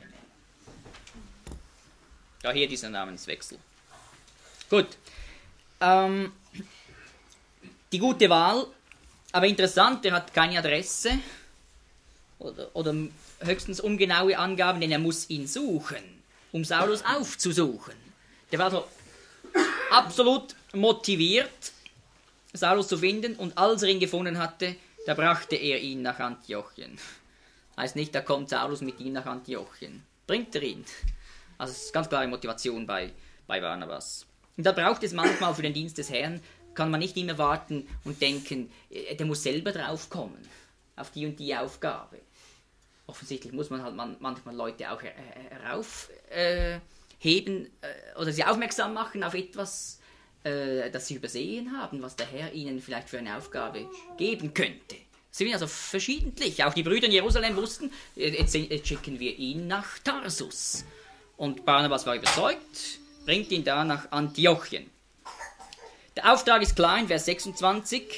Ja, hier dieser Namenswechsel. Gut. Ähm, die gute Wahl, aber interessant, er hat keine Adresse oder, oder höchstens ungenaue Angaben, denn er muss ihn suchen, um Saulus aufzusuchen. Der war so absolut motiviert, Saulus zu finden, und als er ihn gefunden hatte, da brachte er ihn nach Antiochien. Heißt nicht, da kommt Saulus mit ihm nach Antiochien. Bringt er ihn. Also es ist ganz klare Motivation bei, bei Barnabas. Und da braucht es manchmal für den Dienst des Herrn, kann man nicht immer warten und denken, der muss selber drauf kommen, auf die und die Aufgabe. Offensichtlich muss man halt man, manchmal Leute auch heraufheben äh, äh, oder sie aufmerksam machen auf etwas, äh, das sie übersehen haben, was der Herr ihnen vielleicht für eine Aufgabe geben könnte. Sie sind also verschiedentlich. Auch die Brüder in Jerusalem wussten, jetzt, jetzt schicken wir ihn nach Tarsus. Und Barnabas war überzeugt, bringt ihn da nach Antiochien. Der Auftrag ist klar in Vers sechsundzwanzig.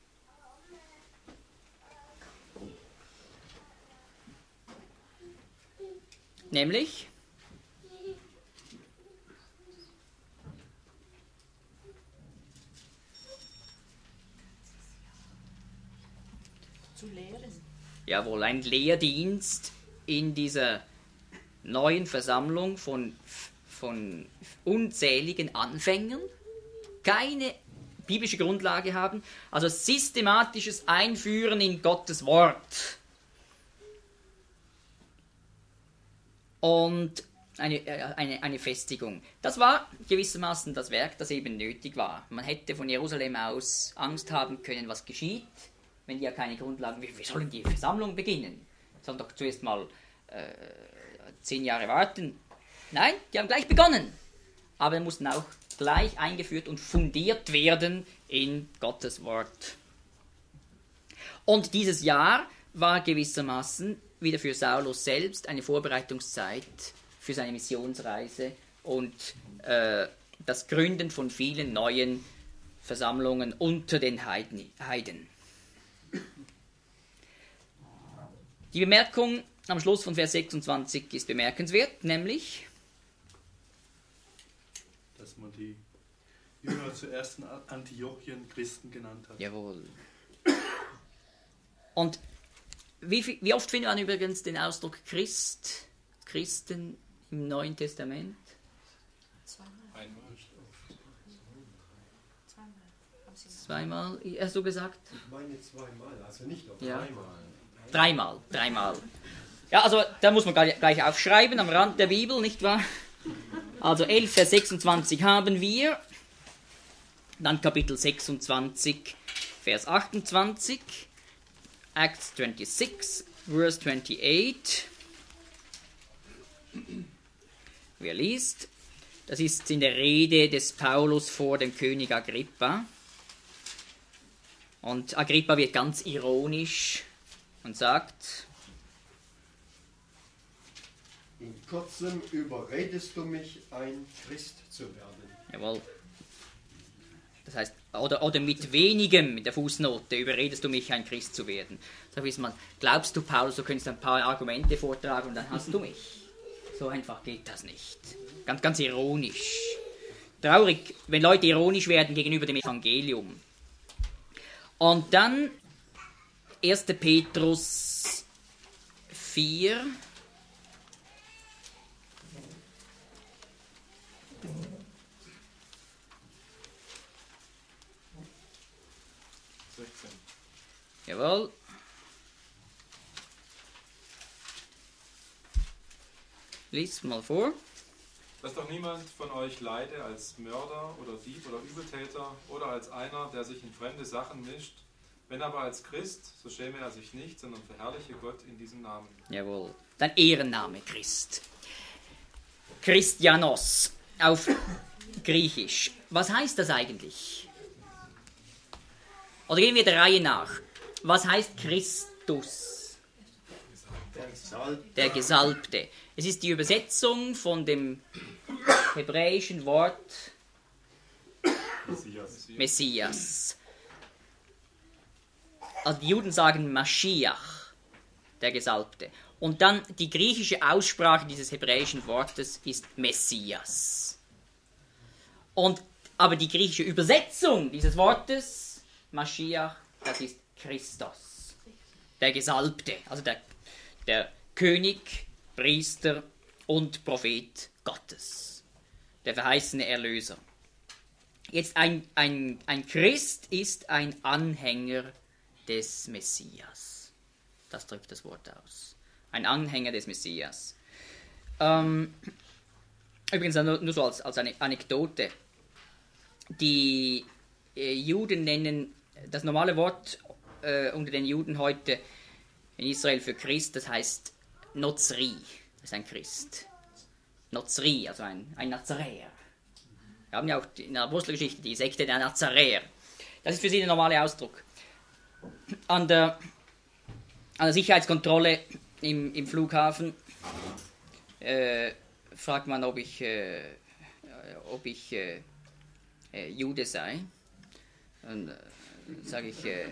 Nämlich, zu lehren. Jawohl, ein Lehrdienst in dieser neuen Versammlung von, von unzähligen Anfängern, keine biblische Grundlage haben, also systematisches Einführen in Gottes Wort. Und eine, eine, eine Festigung. Das war gewissermaßen das Werk, das eben nötig war. Man hätte von Jerusalem aus Angst haben können, was geschieht, wenn die ja keine Grundlagen, wir, wir sollen die Versammlung beginnen. Sollen doch zuerst mal äh, zehn Jahre warten. Nein, die haben gleich begonnen. Aber mussten auch gleich eingeführt und fundiert werden in Gottes Wort. Und dieses Jahr war gewissermaßen wieder für Saulus selbst eine Vorbereitungszeit für seine Missionsreise und äh, das Gründen von vielen neuen Versammlungen unter den Heiden. Heiden. Die Bemerkung am Schluss von Vers sechsundzwanzig ist bemerkenswert, nämlich, dass man die Jünger zuerst in Antiochien Christen genannt hat. Jawohl. Und wie, wie oft findet man übrigens den Ausdruck Christ, Christen im Neuen Testament? Zweimal. Einmal. Zweimal. Zweimal, hast du gesagt? Ich meine zweimal, also nicht nur Ja. dreimal. Dreimal, dreimal. Ja, also da muss man gleich aufschreiben, am Rand der Bibel, nicht wahr? Also elf, Vers sechsundzwanzig haben wir, dann Kapitel sechsundzwanzig, Vers achtundzwanzig, Acts sechsundzwanzig, Verse achtundzwanzig. Wer liest? Das ist in der Rede des Paulus vor dem König Agrippa. Und Agrippa wird ganz ironisch und sagt: In kurzem überredest du mich, ein Christ zu werden. Jawohl. Das heißt, oder, oder mit wenigem, mit der Fußnote, überredest du mich, ein Christ zu werden. So wisst man, glaubst du, Paulus, du könntest ein paar Argumente vortragen und dann hast du mich. So einfach geht das nicht. Ganz, ganz ironisch. Traurig, wenn Leute ironisch werden gegenüber dem Evangelium. Und dann erster Petrus vier. sechzehn. Jawohl. Lies mal vor. dass doch niemand von euch leide als Mörder oder Dieb oder Übeltäter oder als einer, der sich in fremde Sachen mischt. Wenn aber als Christ, so schäme er sich nicht, sondern verherrliche Gott in diesem Namen. Jawohl, dein Ehrenname Christ. Christianos auf Griechisch. Was heißt das eigentlich? Oder gehen wir der Reihe nach. Was heißt Christus? Der Gesalbte. Der Gesalbte. Es ist die Übersetzung von dem hebräischen Wort Messias. Messias. Also die Juden sagen Maschiach, der Gesalbte. Und dann die griechische Aussprache dieses hebräischen Wortes ist Messias. Und, aber die griechische Übersetzung dieses Wortes, Maschiach, das ist Christus, der Gesalbte, also der, der König, Priester und Prophet Gottes, der verheißene Erlöser. Jetzt ein, ein, ein Christ ist ein Anhänger des Messias. Das drückt das Wort aus. Ein Anhänger des Messias. Ähm, übrigens nur, nur so als, als eine Anekdote. Die äh, Juden nennen das normale Wort äh, unter den Juden heute in Israel für Christ, das heißt Nozri. Das ist ein Christ. Nozri, also ein, ein Nazaräer. Wir haben ja auch in der Apostelgeschichte die Sekte der Nazaräer. Das ist für sie der normale Ausdruck. An der, an der Sicherheitskontrolle im, im Flughafen äh, fragt man, ob ich, äh, ob ich äh, äh, Jude sei. Und äh, sage ich, äh,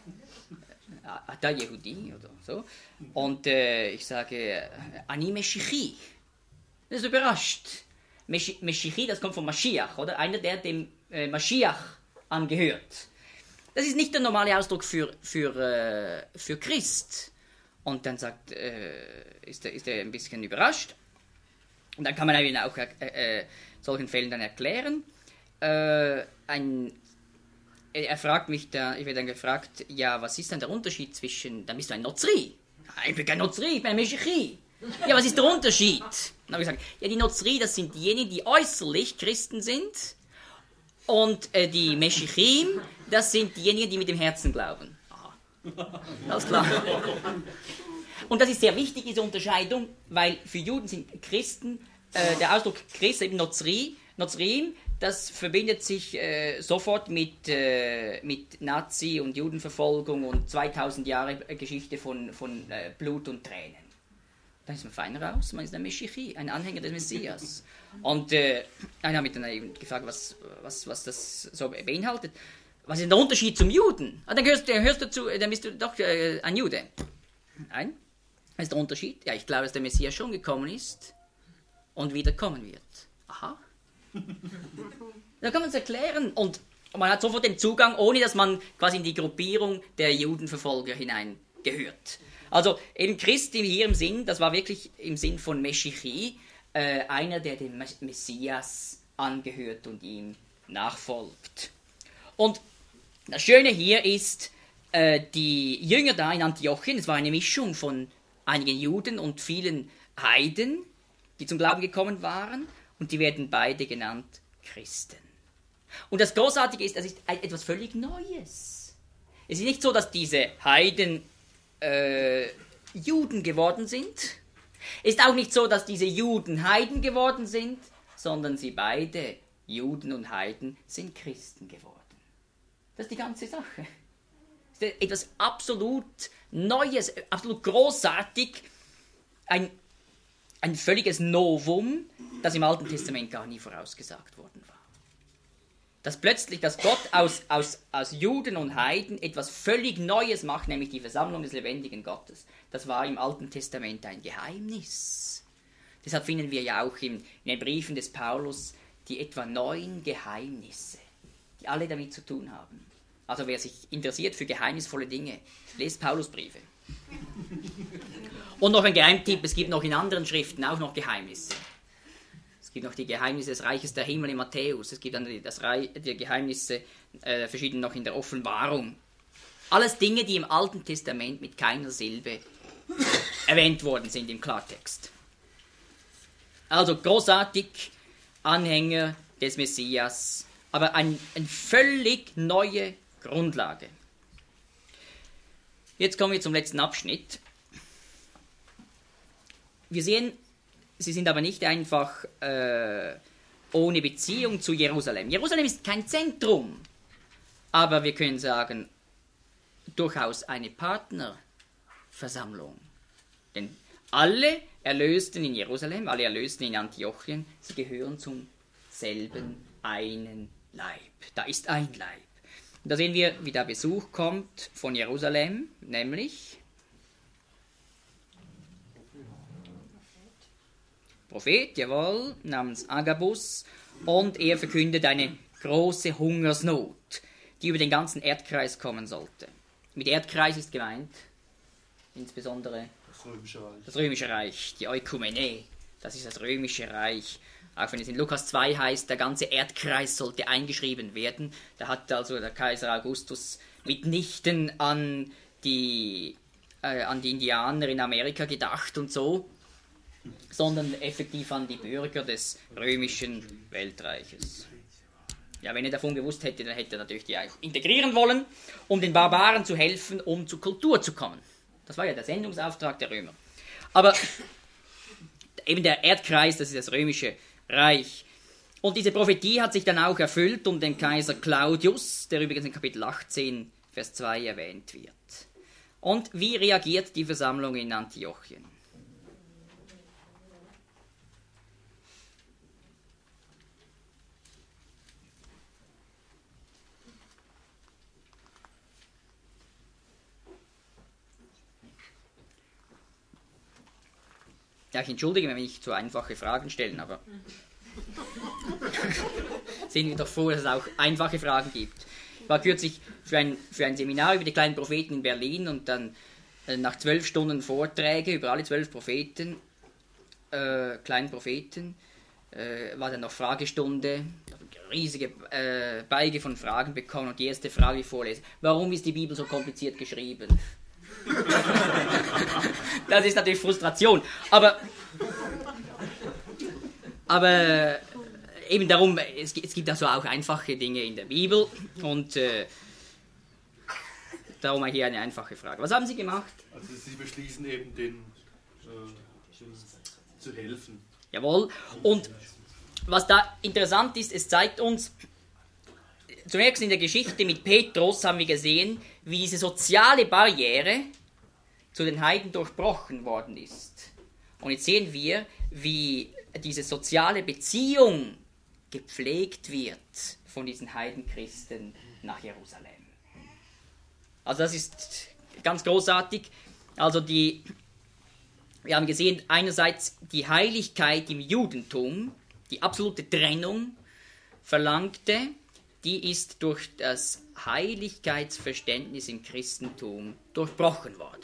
Ata Yehudi oder so. Und äh, ich sage, Ani Meshichi. Das ist überrascht. Meshichi, das kommt von Mashiach, oder? Einer, der dem äh, Mashiach angehört. Das ist nicht der normale Ausdruck für, für, äh, für Christ. Und dann sagt, äh, ist, er, ist er ein bisschen überrascht. Und dann kann man ihn auch äh, äh, solchen Fällen dann erklären. Äh, ein, er fragt mich, da, ich werde dann gefragt, ja, was ist denn der Unterschied zwischen, dann bist du ein Nozri. Ich bin kein Nozri, ich bin ein Meshichi. Ja, was ist der Unterschied? Dann habe ich gesagt, ja, die Nozri, das sind diejenigen, die äußerlich Christen sind. Und äh, die Meshichim, das sind diejenigen, die mit dem Herzen glauben. Aha. Alles klar. Und das ist sehr wichtig, diese Unterscheidung, weil für Juden sind Christen, äh, der Ausdruck Christ, eben Nozri, Nozrim, das verbindet sich äh, sofort mit, äh, mit Nazi- und Judenverfolgung und zweitausend Jahre Geschichte von, von äh, Blut und Tränen. Dann ist man fein raus, man ist ein Meschichi, ein Anhänger des Messias. Und äh, einer hat mich dann eben gefragt, was, was, was das so beinhaltet. Was ist denn der Unterschied zum Juden? Ah, dann hörst, hörst du zu, dann bist du doch äh, ein Jude. Nein. Was ist der Unterschied? Ja, ich glaube, dass der Messias schon gekommen ist und wieder kommen wird. Aha. Da kann man es erklären. Und man hat sofort den Zugang, ohne dass man quasi in die Gruppierung der Judenverfolger hineingehört. Also eben Christ hier im Sinn, das war wirklich im Sinn von Meschichi, äh, einer, der dem Messias angehört und ihm nachfolgt. Und das Schöne hier ist, äh, die Jünger da in Antiochien, es war eine Mischung von einigen Juden und vielen Heiden, die zum Glauben gekommen waren, und die werden beide genannt Christen. Und das Großartige ist, das ist etwas völlig Neues. Es ist nicht so, dass diese Heiden Äh, Juden geworden sind. Es ist auch nicht so, dass diese Juden Heiden geworden sind, sondern sie beide, Juden und Heiden, sind Christen geworden. Das ist die ganze Sache. Das ist etwas absolut Neues, absolut großartig, ein, ein völliges Novum, das im Alten Testament gar nie vorausgesagt worden war. Dass plötzlich, dass Gott aus, aus, aus Juden und Heiden etwas völlig Neues macht, nämlich die Versammlung des lebendigen Gottes. Das war im Alten Testament ein Geheimnis. Deshalb finden wir ja auch in, in den Briefen des Paulus die etwa neun Geheimnisse, die alle damit zu tun haben. Also wer sich interessiert für geheimnisvolle Dinge, lest Paulus Briefe. Und noch ein Geheimtipp, es gibt noch in anderen Schriften auch noch Geheimnisse. Es gibt noch die Geheimnisse des Reiches der Himmel in Matthäus. Es gibt dann die, das Reich, die Geheimnisse äh, verschieden noch in der Offenbarung. Alles Dinge, die im Alten Testament mit keiner Silbe erwähnt worden sind im Klartext. Also großartig, Anhänger des Messias, aber eine ein völlig neue Grundlage. Jetzt kommen wir zum letzten Abschnitt. Wir sehen, sie sind aber nicht einfach äh, ohne Beziehung zu Jerusalem. Jerusalem ist kein Zentrum, aber wir können sagen, durchaus eine Partnerversammlung. Denn alle Erlösten in Jerusalem, alle Erlösten in Antiochien, sie gehören zum selben einen Leib. Da ist ein Leib. Und da sehen wir, wie der Besuch kommt von Jerusalem, nämlich Prophet, jawohl, namens Agabus, und er verkündet eine große Hungersnot, die über den ganzen Erdkreis kommen sollte. Mit Erdkreis ist gemeint insbesondere Das Römische Reich. Das Römische Reich, die Ökumene, das ist das Römische Reich. Auch wenn es in Lukas zwei heißt, der ganze Erdkreis sollte eingeschrieben werden. Da hat also der Kaiser Augustus mitnichten an die, äh, an die Indianer in Amerika gedacht und so, sondern effektiv an die Bürger des römischen Weltreiches. Ja, wenn er davon gewusst hätte, dann hätte er natürlich die auch integrieren wollen, um den Barbaren zu helfen, um zur Kultur zu kommen. Das war ja der Sendungsauftrag der Römer. Aber eben der Erdkreis, das ist das römische Reich. Und diese Prophetie hat sich dann auch erfüllt um den Kaiser Claudius, der übrigens in Kapitel achtzehn, Vers zwei erwähnt wird. Und wie reagiert die Versammlung in Antiochien? Ja, ich entschuldige, wenn ich zu einfache Fragen stellen, aber sehen wir doch vor, dass es auch einfache Fragen gibt. Ich war kürzlich für ein, für ein Seminar über die kleinen Propheten in Berlin und dann äh, nach zwölf Stunden Vorträge über alle zwölf Propheten, äh, kleinen Propheten, äh, war dann noch Fragestunde, riesige äh, Beige von Fragen bekommen und die erste Frage, die ich vorlese: Warum ist die Bibel so kompliziert geschrieben? Das ist natürlich Frustration. Aber, aber eben darum, es, es gibt also auch einfache Dinge in der Bibel und äh, darum hier eine einfache Frage. Was haben Sie gemacht? Also Sie beschließen eben, den, äh, den zu helfen. Jawohl. Und was da interessant ist, es zeigt uns, zunächst in der Geschichte mit Petrus haben wir gesehen, wie diese soziale Barriere zu den Heiden durchbrochen worden ist. Und jetzt sehen wir, wie diese soziale Beziehung gepflegt wird von diesen Heidenchristen nach Jerusalem. Also das ist ganz großartig. Also die, wir haben gesehen, einerseits die Heiligkeit im Judentum, die absolute Trennung verlangte, die ist durch das Heiligkeitsverständnis im Christentum durchbrochen worden.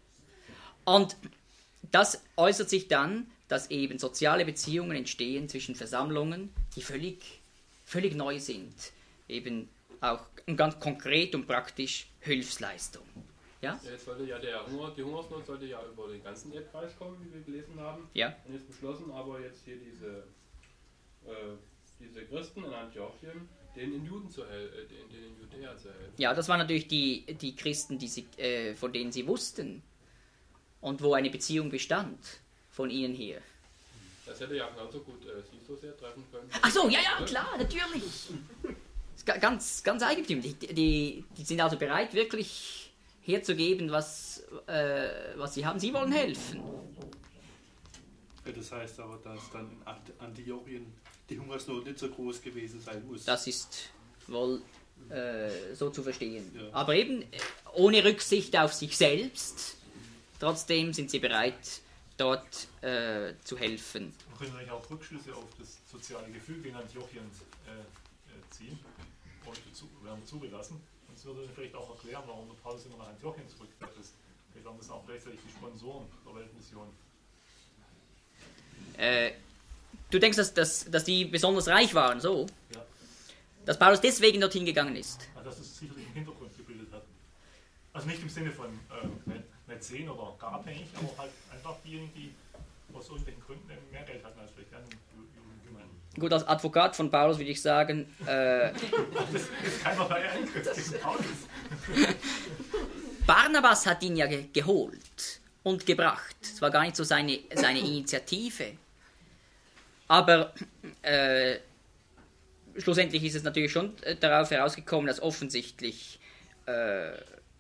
Und das äußert sich dann, dass eben soziale Beziehungen entstehen zwischen Versammlungen, die völlig, völlig neu sind. Eben auch ganz konkret und praktisch Hilfsleistung. Ja? Jetzt sollte ja der Hunger, die Hungersnot sollte ja über den ganzen Erdkreis kommen, wie wir gelesen haben. Ja. Und jetzt beschlossen aber jetzt hier diese, äh, diese Christen in Antiochien, denen in, Juden zu hel- äh, denen in Judäa zu helfen. Ja, das waren natürlich die, die Christen, die sie, äh, von denen sie wussten und wo eine Beziehung bestand von ihnen her. Das hätte ja genauso gut äh, sie so sehr treffen können. Ach so, ja, ja, klar, natürlich. Das ist ganz, ganz eigentümlich. Die, die, die sind also bereit, wirklich herzugeben, was, äh, was sie haben. Sie wollen helfen. Ja, das heißt aber, dass dann in Antiochien die Hungersnot nicht so groß gewesen sein muss. Das ist wohl äh, so zu verstehen. Ja. Aber eben äh, ohne Rücksicht auf sich selbst, trotzdem sind sie bereit, dort äh, zu helfen. Man könnte eigentlich auch Rückschlüsse auf das soziale Gefüge in Antiochien äh, ziehen und zu, werden zugelassen. Und das würde vielleicht auch erklären, warum der Paulus immer nach Antiochien zurückkehrt ist. Vielleicht waren das auch gleichzeitig die Sponsoren der Weltmission. Äh, du denkst, dass, dass, dass die besonders reich waren, so? Ja. Dass Paulus deswegen dorthin gegangen ist? Also dass es sicherlich einen Hintergrund gebildet hat. Also nicht im Sinne von äh, Mäzen oder gar abhängig, aber halt einfach diejenigen, die aus irgendwelchen Gründen mehr Geld hatten als vielleicht die anderen Gemeinden. Gut, als Advokat von Paulus würde ich sagen, äh, das ist keinerlei Eingriff gegen Paulus. Barnabas hat ihn ja ge geholt und gebracht. Es war gar nicht so seine, seine Initiative. Aber äh, schlussendlich ist es natürlich schon äh, darauf herausgekommen, dass offensichtlich äh,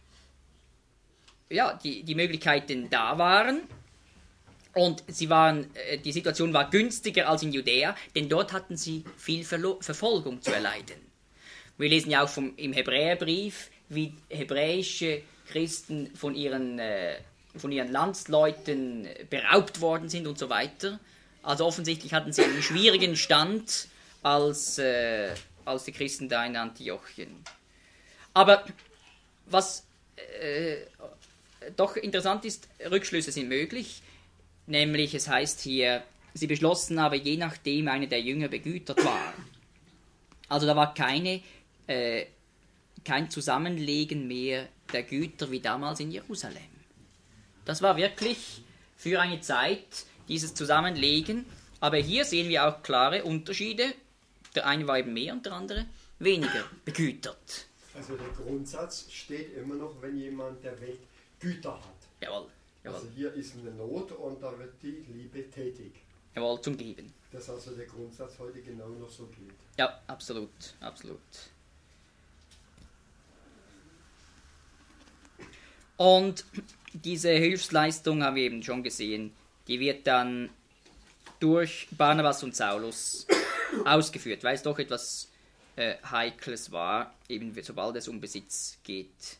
ja, die, die Möglichkeiten da waren. Und sie waren, äh, die Situation war günstiger als in Judäa, denn dort hatten sie viel Verlo Verfolgung zu erleiden. Wir lesen ja auch vom, im Hebräerbrief, wie hebräische Christen von ihren, äh, von ihren Landsleuten beraubt worden sind und so weiter. Also offensichtlich hatten sie einen schwierigen Stand als, äh, als die Christen da in Antiochien. Aber was äh, doch interessant ist, Rückschlüsse sind möglich. Nämlich, es heißt hier, sie beschlossen aber, je nachdem einer der Jünger begütert war. Also da war keine, äh, kein Zusammenlegen mehr der Güter wie damals in Jerusalem. Das war wirklich für eine Zeit dieses Zusammenlegen. Aber hier sehen wir auch klare Unterschiede. Der eine war eben mehr und der andere weniger begütert. Also der Grundsatz steht immer noch, wenn jemand der Welt Güter hat. Jawohl. Jawohl. Also hier ist eine Not und da wird die Liebe tätig. Jawohl, zum Geben. Dass also der Grundsatz heute genau noch so gilt. Ja, absolut, absolut. Und diese Hilfsleistung haben wir eben schon gesehen, die wird dann durch Barnabas und Saulus ausgeführt, weil es doch etwas äh, Heikles war, eben sobald es um Besitz geht.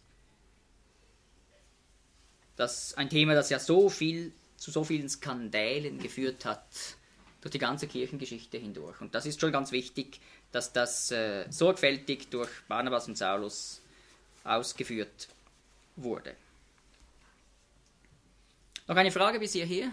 Das ein Thema, das ja so viel zu so vielen Skandalen geführt hat durch die ganze Kirchengeschichte hindurch. Und das ist schon ganz wichtig, dass das äh, sorgfältig durch Barnabas und Saulus ausgeführt wurde. Noch eine Frage bis hierher?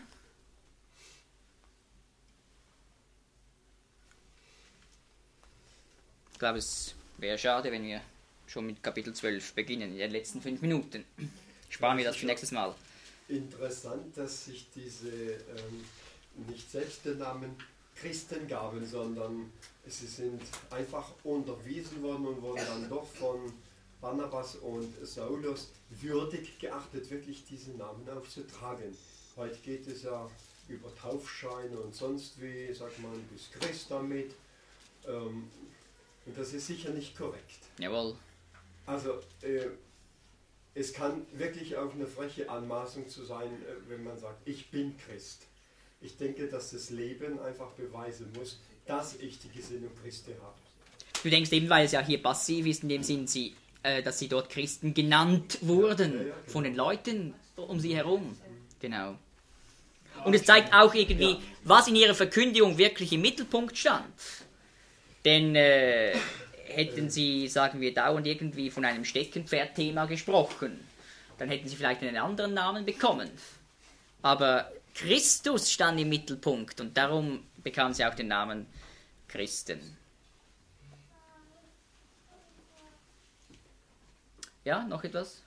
Ich glaube, es wäre schade, wenn wir schon mit Kapitel zwölf beginnen, in den letzten fünf Minuten. Sparen wir das für nächstes Mal. Interessant, dass sich diese ähm, nicht selbst den Namen Christen gaben, sondern sie sind einfach unterwiesen worden und wurden dann doch von Barnabas und Saulus würdig geachtet, wirklich diesen Namen aufzutragen. Heute geht es ja über Taufscheine und sonst wie, sagt man, bis Christ damit. Ähm, und das ist sicher nicht korrekt. Jawohl. Also, äh, es kann wirklich auch eine freche Anmaßung zu sein, wenn man sagt, ich bin Christ. Ich denke, dass das Leben einfach beweisen muss, dass ich die Gesinnung Christi habe. Du denkst eben, weil es ja hier passiv ist, in dem Sinn, sie, äh, dass sie dort Christen genannt wurden, ja, ja, genau. Von den Leuten um sie herum. Genau. Und es zeigt auch irgendwie, ja. was in ihrer Verkündigung wirklich im Mittelpunkt stand. Denn äh, hätten sie, sagen wir, dauernd irgendwie von einem Steckenpferd-Thema gesprochen, dann hätten sie vielleicht einen anderen Namen bekommen. Aber Christus stand im Mittelpunkt und darum bekamen sie auch den Namen Christen. Ja, noch etwas?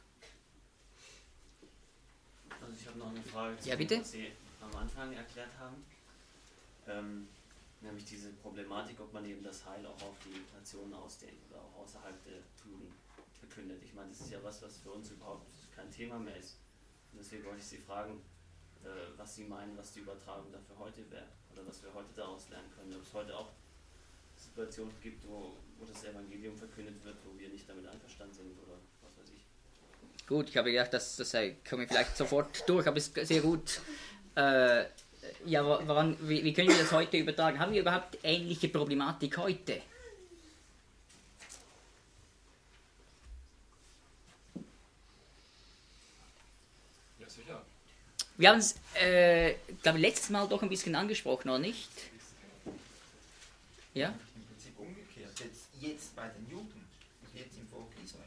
Also ich habe noch eine Frage zu ja, dem, bitte? was Sie am Anfang erklärt haben. Ähm, nämlich diese Problematik, ob man eben das Heil auch auf die Nationen ausdehnt oder auch außerhalb der Juden verkündet. Ich meine, das ist ja was, was für uns überhaupt kein Thema mehr ist. Und deswegen wollte ich Sie fragen, äh, was Sie meinen, was die Übertragung dafür heute wäre oder was wir heute daraus lernen können. Ob es heute auch Situationen gibt, wo, wo das Evangelium verkündet wird, wo wir nicht damit einverstanden sind oder was weiß ich. Gut, ich habe gedacht, das, das komme ich vielleicht sofort durch, aber es ist sehr gut. Äh, ja, woran, wie, wie können wir das heute übertragen? Haben wir überhaupt ähnliche Problematik heute? Ja, sicher. Wir haben es, äh, glaube ich, letztes Mal doch ein bisschen angesprochen, oder nicht? Ja? Im Prinzip umgekehrt. Jetzt, jetzt bei den Juden, jetzt im Volk Israel.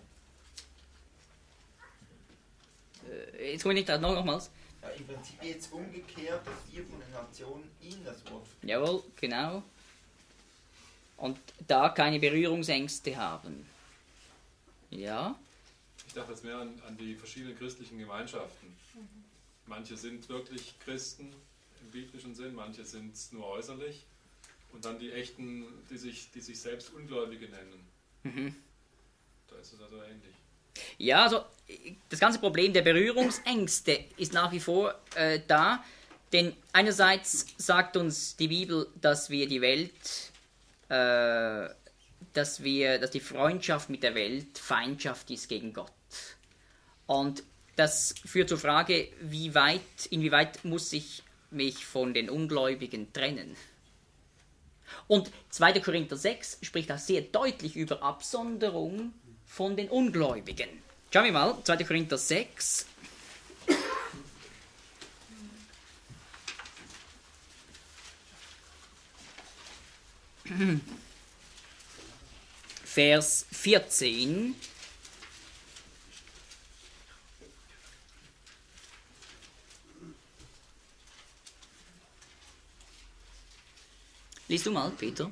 Äh, jetzt komme ich nicht noch, nochmals. Ja, im Prinzip jetzt umgekehrt, dass wir von den Nationen ihnen das Wort verkünden. Jawohl, genau. Und da keine Berührungsängste haben. Ja. Ich dachte jetzt mehr an, an die verschiedenen christlichen Gemeinschaften. Manche sind wirklich Christen im biblischen Sinn, manche sind es nur äußerlich. Und dann die echten, die sich, die sich selbst Ungläubige nennen. Mhm. Da ist es also ähnlich. Ja, also das ganze Problem der Berührungsängste ist nach wie vor äh, da, denn einerseits sagt uns die Bibel, dass wir die Welt, äh, dass wir, dass die Freundschaft mit der Welt Feindschaft ist gegen Gott. Und das führt zur Frage, wie weit, inwieweit muss ich mich von den Ungläubigen trennen? Und zweiter Korinther sechs spricht auch sehr deutlich über Absonderung von den Ungläubigen. Schauen wir mal, zweiter Korinther sechs. Vers vierzehn. Lies du mal, Peter.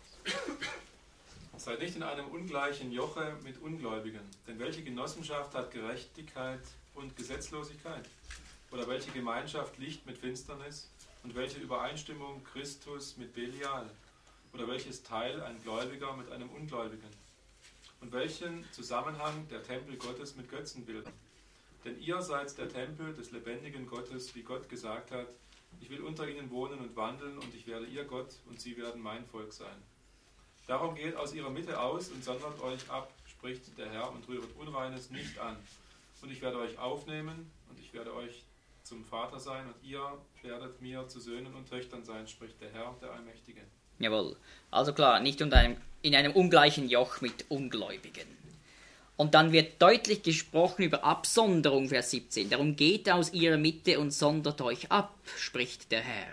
Seid nicht in einem ungleichen Joche mit Ungläubigen, denn welche Genossenschaft hat Gerechtigkeit und Gesetzlosigkeit? Oder welche Gemeinschaft Licht mit Finsternis? Und welche Übereinstimmung Christus mit Belial? Oder welches Teil ein Gläubiger mit einem Ungläubigen? Und welchen Zusammenhang der Tempel Gottes mit Götzenbildern? Denn ihr seid der Tempel des lebendigen Gottes, wie Gott gesagt hat, ich will unter ihnen wohnen und wandeln, und ich werde ihr Gott, und sie werden mein Volk sein. Darum geht aus ihrer Mitte aus und sondert euch ab, spricht der Herr, und rühret Unreines nicht an. Und ich werde euch aufnehmen, und ich werde euch zum Vater sein, und ihr werdet mir zu Söhnen und Töchtern sein, spricht der Herr, der Allmächtige. Jawohl, also klar, nicht unter einem, in einem ungleichen Joch mit Ungläubigen. Und dann wird deutlich gesprochen über Absonderung, Vers siebzehn. Darum geht aus ihrer Mitte und sondert euch ab, spricht der Herr.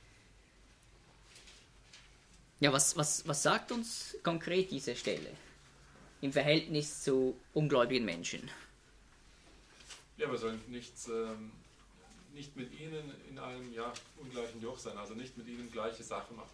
Ja, was, was, was sagt uns konkret diese Stelle im Verhältnis zu ungläubigen Menschen? Ja, wir sollen nichts, ähm, nicht mit ihnen in einem ja, ungleichen Joch sein, also nicht mit ihnen gleiche Sache machen.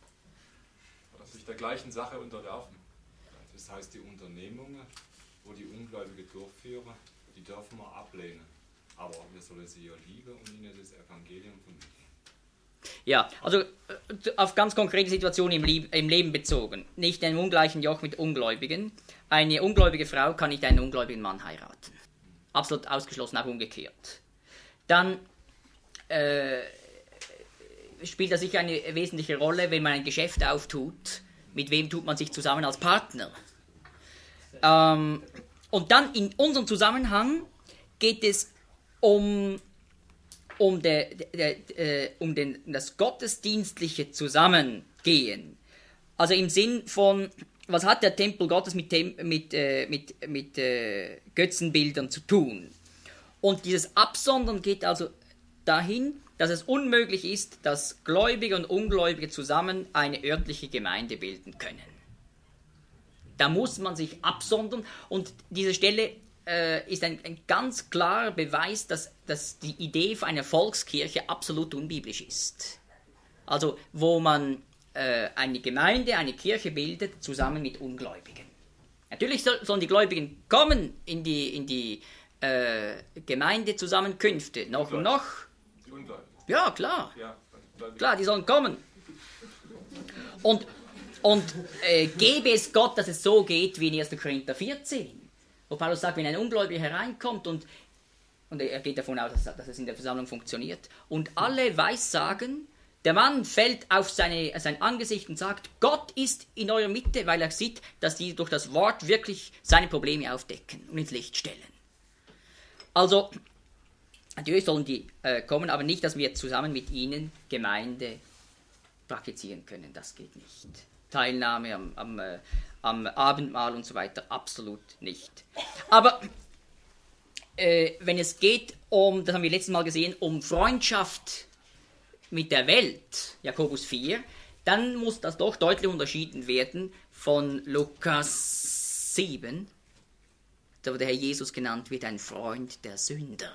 Oder sich der gleichen Sache unterwerfen. Das heißt, die Unternehmungen, wo die Ungläubige durchführen, die dürfen wir ablehnen. Aber wir sollen sie ja lieben und ihnen das Evangelium vermitteln. Ja, also auf ganz konkrete Situationen im, Lieb- im Leben bezogen. Nicht in einem ungleichen Joch mit Ungläubigen. Eine ungläubige Frau kann nicht einen ungläubigen Mann heiraten. Absolut ausgeschlossen, auch umgekehrt. Dann äh, spielt das sicher eine wesentliche Rolle, wenn man ein Geschäft auftut. Mit wem tut man sich zusammen als Partner? Ähm, und dann in unserem Zusammenhang geht es um, um, der, der, der, um den, das gottesdienstliche Zusammengehen. Also im Sinn von, was hat der Tempel Gottes mit, mit, äh, mit, mit äh, Götzenbildern zu tun? Und dieses Absondern geht also dahin, dass es unmöglich ist, dass Gläubige und Ungläubige zusammen eine örtliche Gemeinde bilden können. Da muss man sich absondern, und diese Stelle äh, ist ein, ein ganz klarer Beweis, dass, dass die Idee von einer Volkskirche absolut unbiblisch ist. Also wo man äh, eine Gemeinde, eine Kirche bildet, zusammen mit Ungläubigen. Natürlich soll, sollen die Gläubigen kommen in die, in die äh, Gemeindezusammenkünfte, noch und noch. Die Ungläubigen. Ja, klar. Ja, klar, die sollen kommen. Und Und äh, gäbe es Gott, dass es so geht wie in erster Korinther vierzehn, wo Paulus sagt, wenn ein Ungläubiger hereinkommt und, und er geht davon aus, dass, dass es in der Versammlung funktioniert, und alle Weissagen, der Mann fällt auf seine, sein Angesicht und sagt, Gott ist in eurer Mitte, weil er sieht, dass die durch das Wort wirklich seine Probleme aufdecken und ins Licht stellen. Also, natürlich sollen die äh, kommen, aber nicht, dass wir zusammen mit ihnen Gemeinde praktizieren können, das geht nicht. Teilnahme am, am, äh, am Abendmahl und so weiter, absolut nicht. Aber äh, wenn es geht um, das haben wir letztes Mal gesehen, um Freundschaft mit der Welt, Jakobus vier, dann muss das doch deutlich unterschieden werden von Lukas sieben, da wo der Herr Jesus genannt wird, ein Freund der Sünder.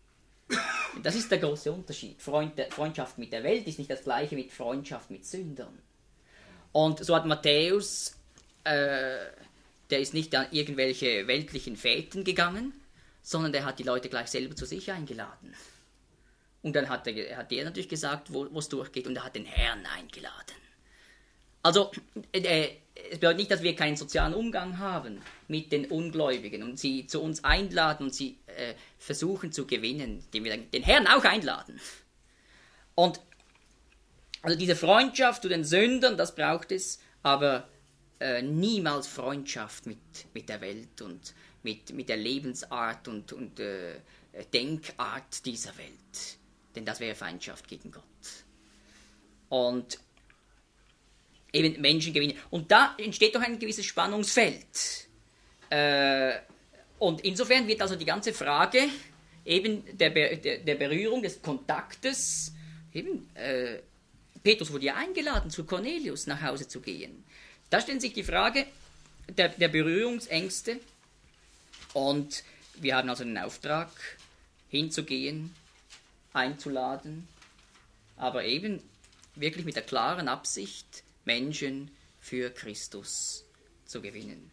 Das ist der große Unterschied. Freund, Freundschaft mit der Welt ist nicht das gleiche mit Freundschaft mit Sündern. Und so hat Matthäus, äh, der ist nicht an irgendwelche weltlichen Fäten gegangen, sondern der hat die Leute gleich selber zu sich eingeladen. Und dann hat, er, hat der natürlich gesagt, wo es durchgeht, und er hat den Herrn eingeladen. Also, äh, es bedeutet nicht, dass wir keinen sozialen Umgang haben mit den Ungläubigen und sie zu uns einladen und sie äh, versuchen zu gewinnen, indem wir den Herrn auch einladen. Und also diese Freundschaft zu den Sündern, das braucht es, aber äh, niemals Freundschaft mit, mit der Welt und mit, mit der Lebensart und, und äh, Denkart dieser Welt. Denn das wäre Feindschaft gegen Gott. Und eben Menschen gewinnen. Und da entsteht doch ein gewisses Spannungsfeld. Äh, und insofern wird also die ganze Frage eben der, Be der, der Berührung, des Kontaktes, eben, äh, Petrus wurde ja eingeladen, zu Cornelius nach Hause zu gehen. Da stellt sich die Frage der, der Berührungsängste, und wir haben also den Auftrag, hinzugehen, einzuladen, aber eben wirklich mit der klaren Absicht, Menschen für Christus zu gewinnen.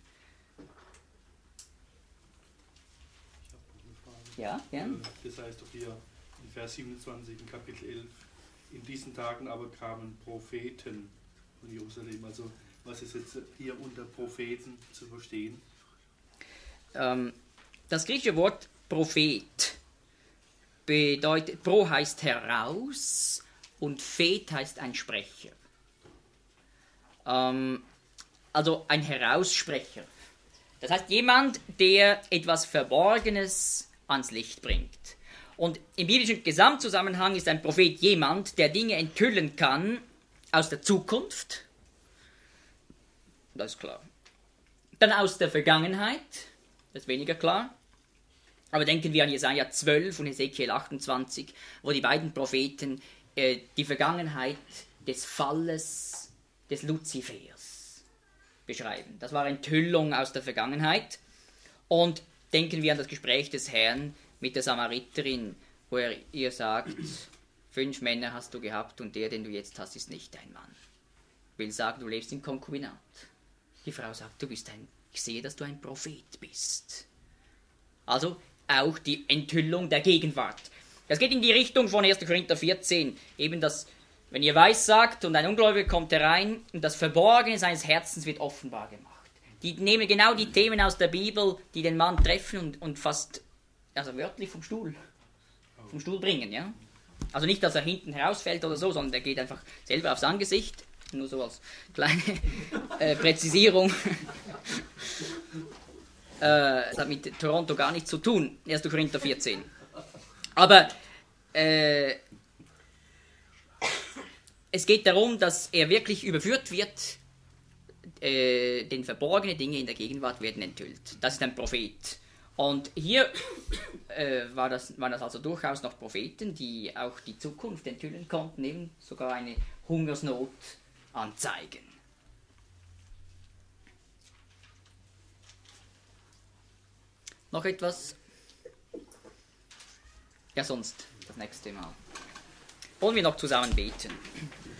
Ja, gern. Das heißt doch hier in Vers siebenundzwanzig in Kapitel elf, in diesen Tagen aber kamen Propheten von Jerusalem. Also was ist jetzt hier unter Propheten zu verstehen? Ähm, das griechische Wort Prophet bedeutet, Pro heißt heraus und Phet heißt ein Sprecher. Ähm, also ein Heraussprecher. Das heißt jemand, der etwas Verborgenes ans Licht bringt. Und im biblischen Gesamtzusammenhang ist ein Prophet jemand, der Dinge enthüllen kann aus der Zukunft. Das ist klar. Dann aus der Vergangenheit. Das ist weniger klar. Aber denken wir an Jesaja zwölf und Hesekiel achtundzwanzig, wo die beiden Propheten äh, die Vergangenheit des Falles des Luzifers beschreiben. Das war Enthüllung aus der Vergangenheit. Und denken wir an das Gespräch des Herrn mit der Samariterin, wo er ihr sagt, fünf Männer hast du gehabt und der, den du jetzt hast, ist nicht dein Mann. Will sagen, du lebst im Konkubinat. Die Frau sagt, du bist ein, ich sehe, dass du ein Prophet bist. Also auch die Enthüllung der Gegenwart. Das geht in die Richtung von erster Korinther vierzehn, eben das, wenn ihr Weissagt und ein Ungläubiger kommt herein und das Verborgene seines Herzens wird offenbar gemacht. Die nehmen genau die Themen aus der Bibel, die den Mann treffen und, und fast, also wörtlich vom Stuhl, vom Stuhl bringen, ja. Also nicht, dass er hinten herausfällt oder so, sondern er geht einfach selber aufs Angesicht, nur so als kleine äh, Präzisierung. äh, das hat mit Toronto gar nichts zu tun, erster Korinther vierzehn. Aber äh, es geht darum, dass er wirklich überführt wird, äh, denn verborgene Dinge in der Gegenwart werden enthüllt. Das ist ein Prophet. Und hier äh, war, das, waren das also durchaus noch Propheten, die auch die Zukunft enthüllen konnten, eben sogar eine Hungersnot anzeigen. Noch etwas? Ja, sonst das nächste Mal. Wollen wir noch zusammen beten?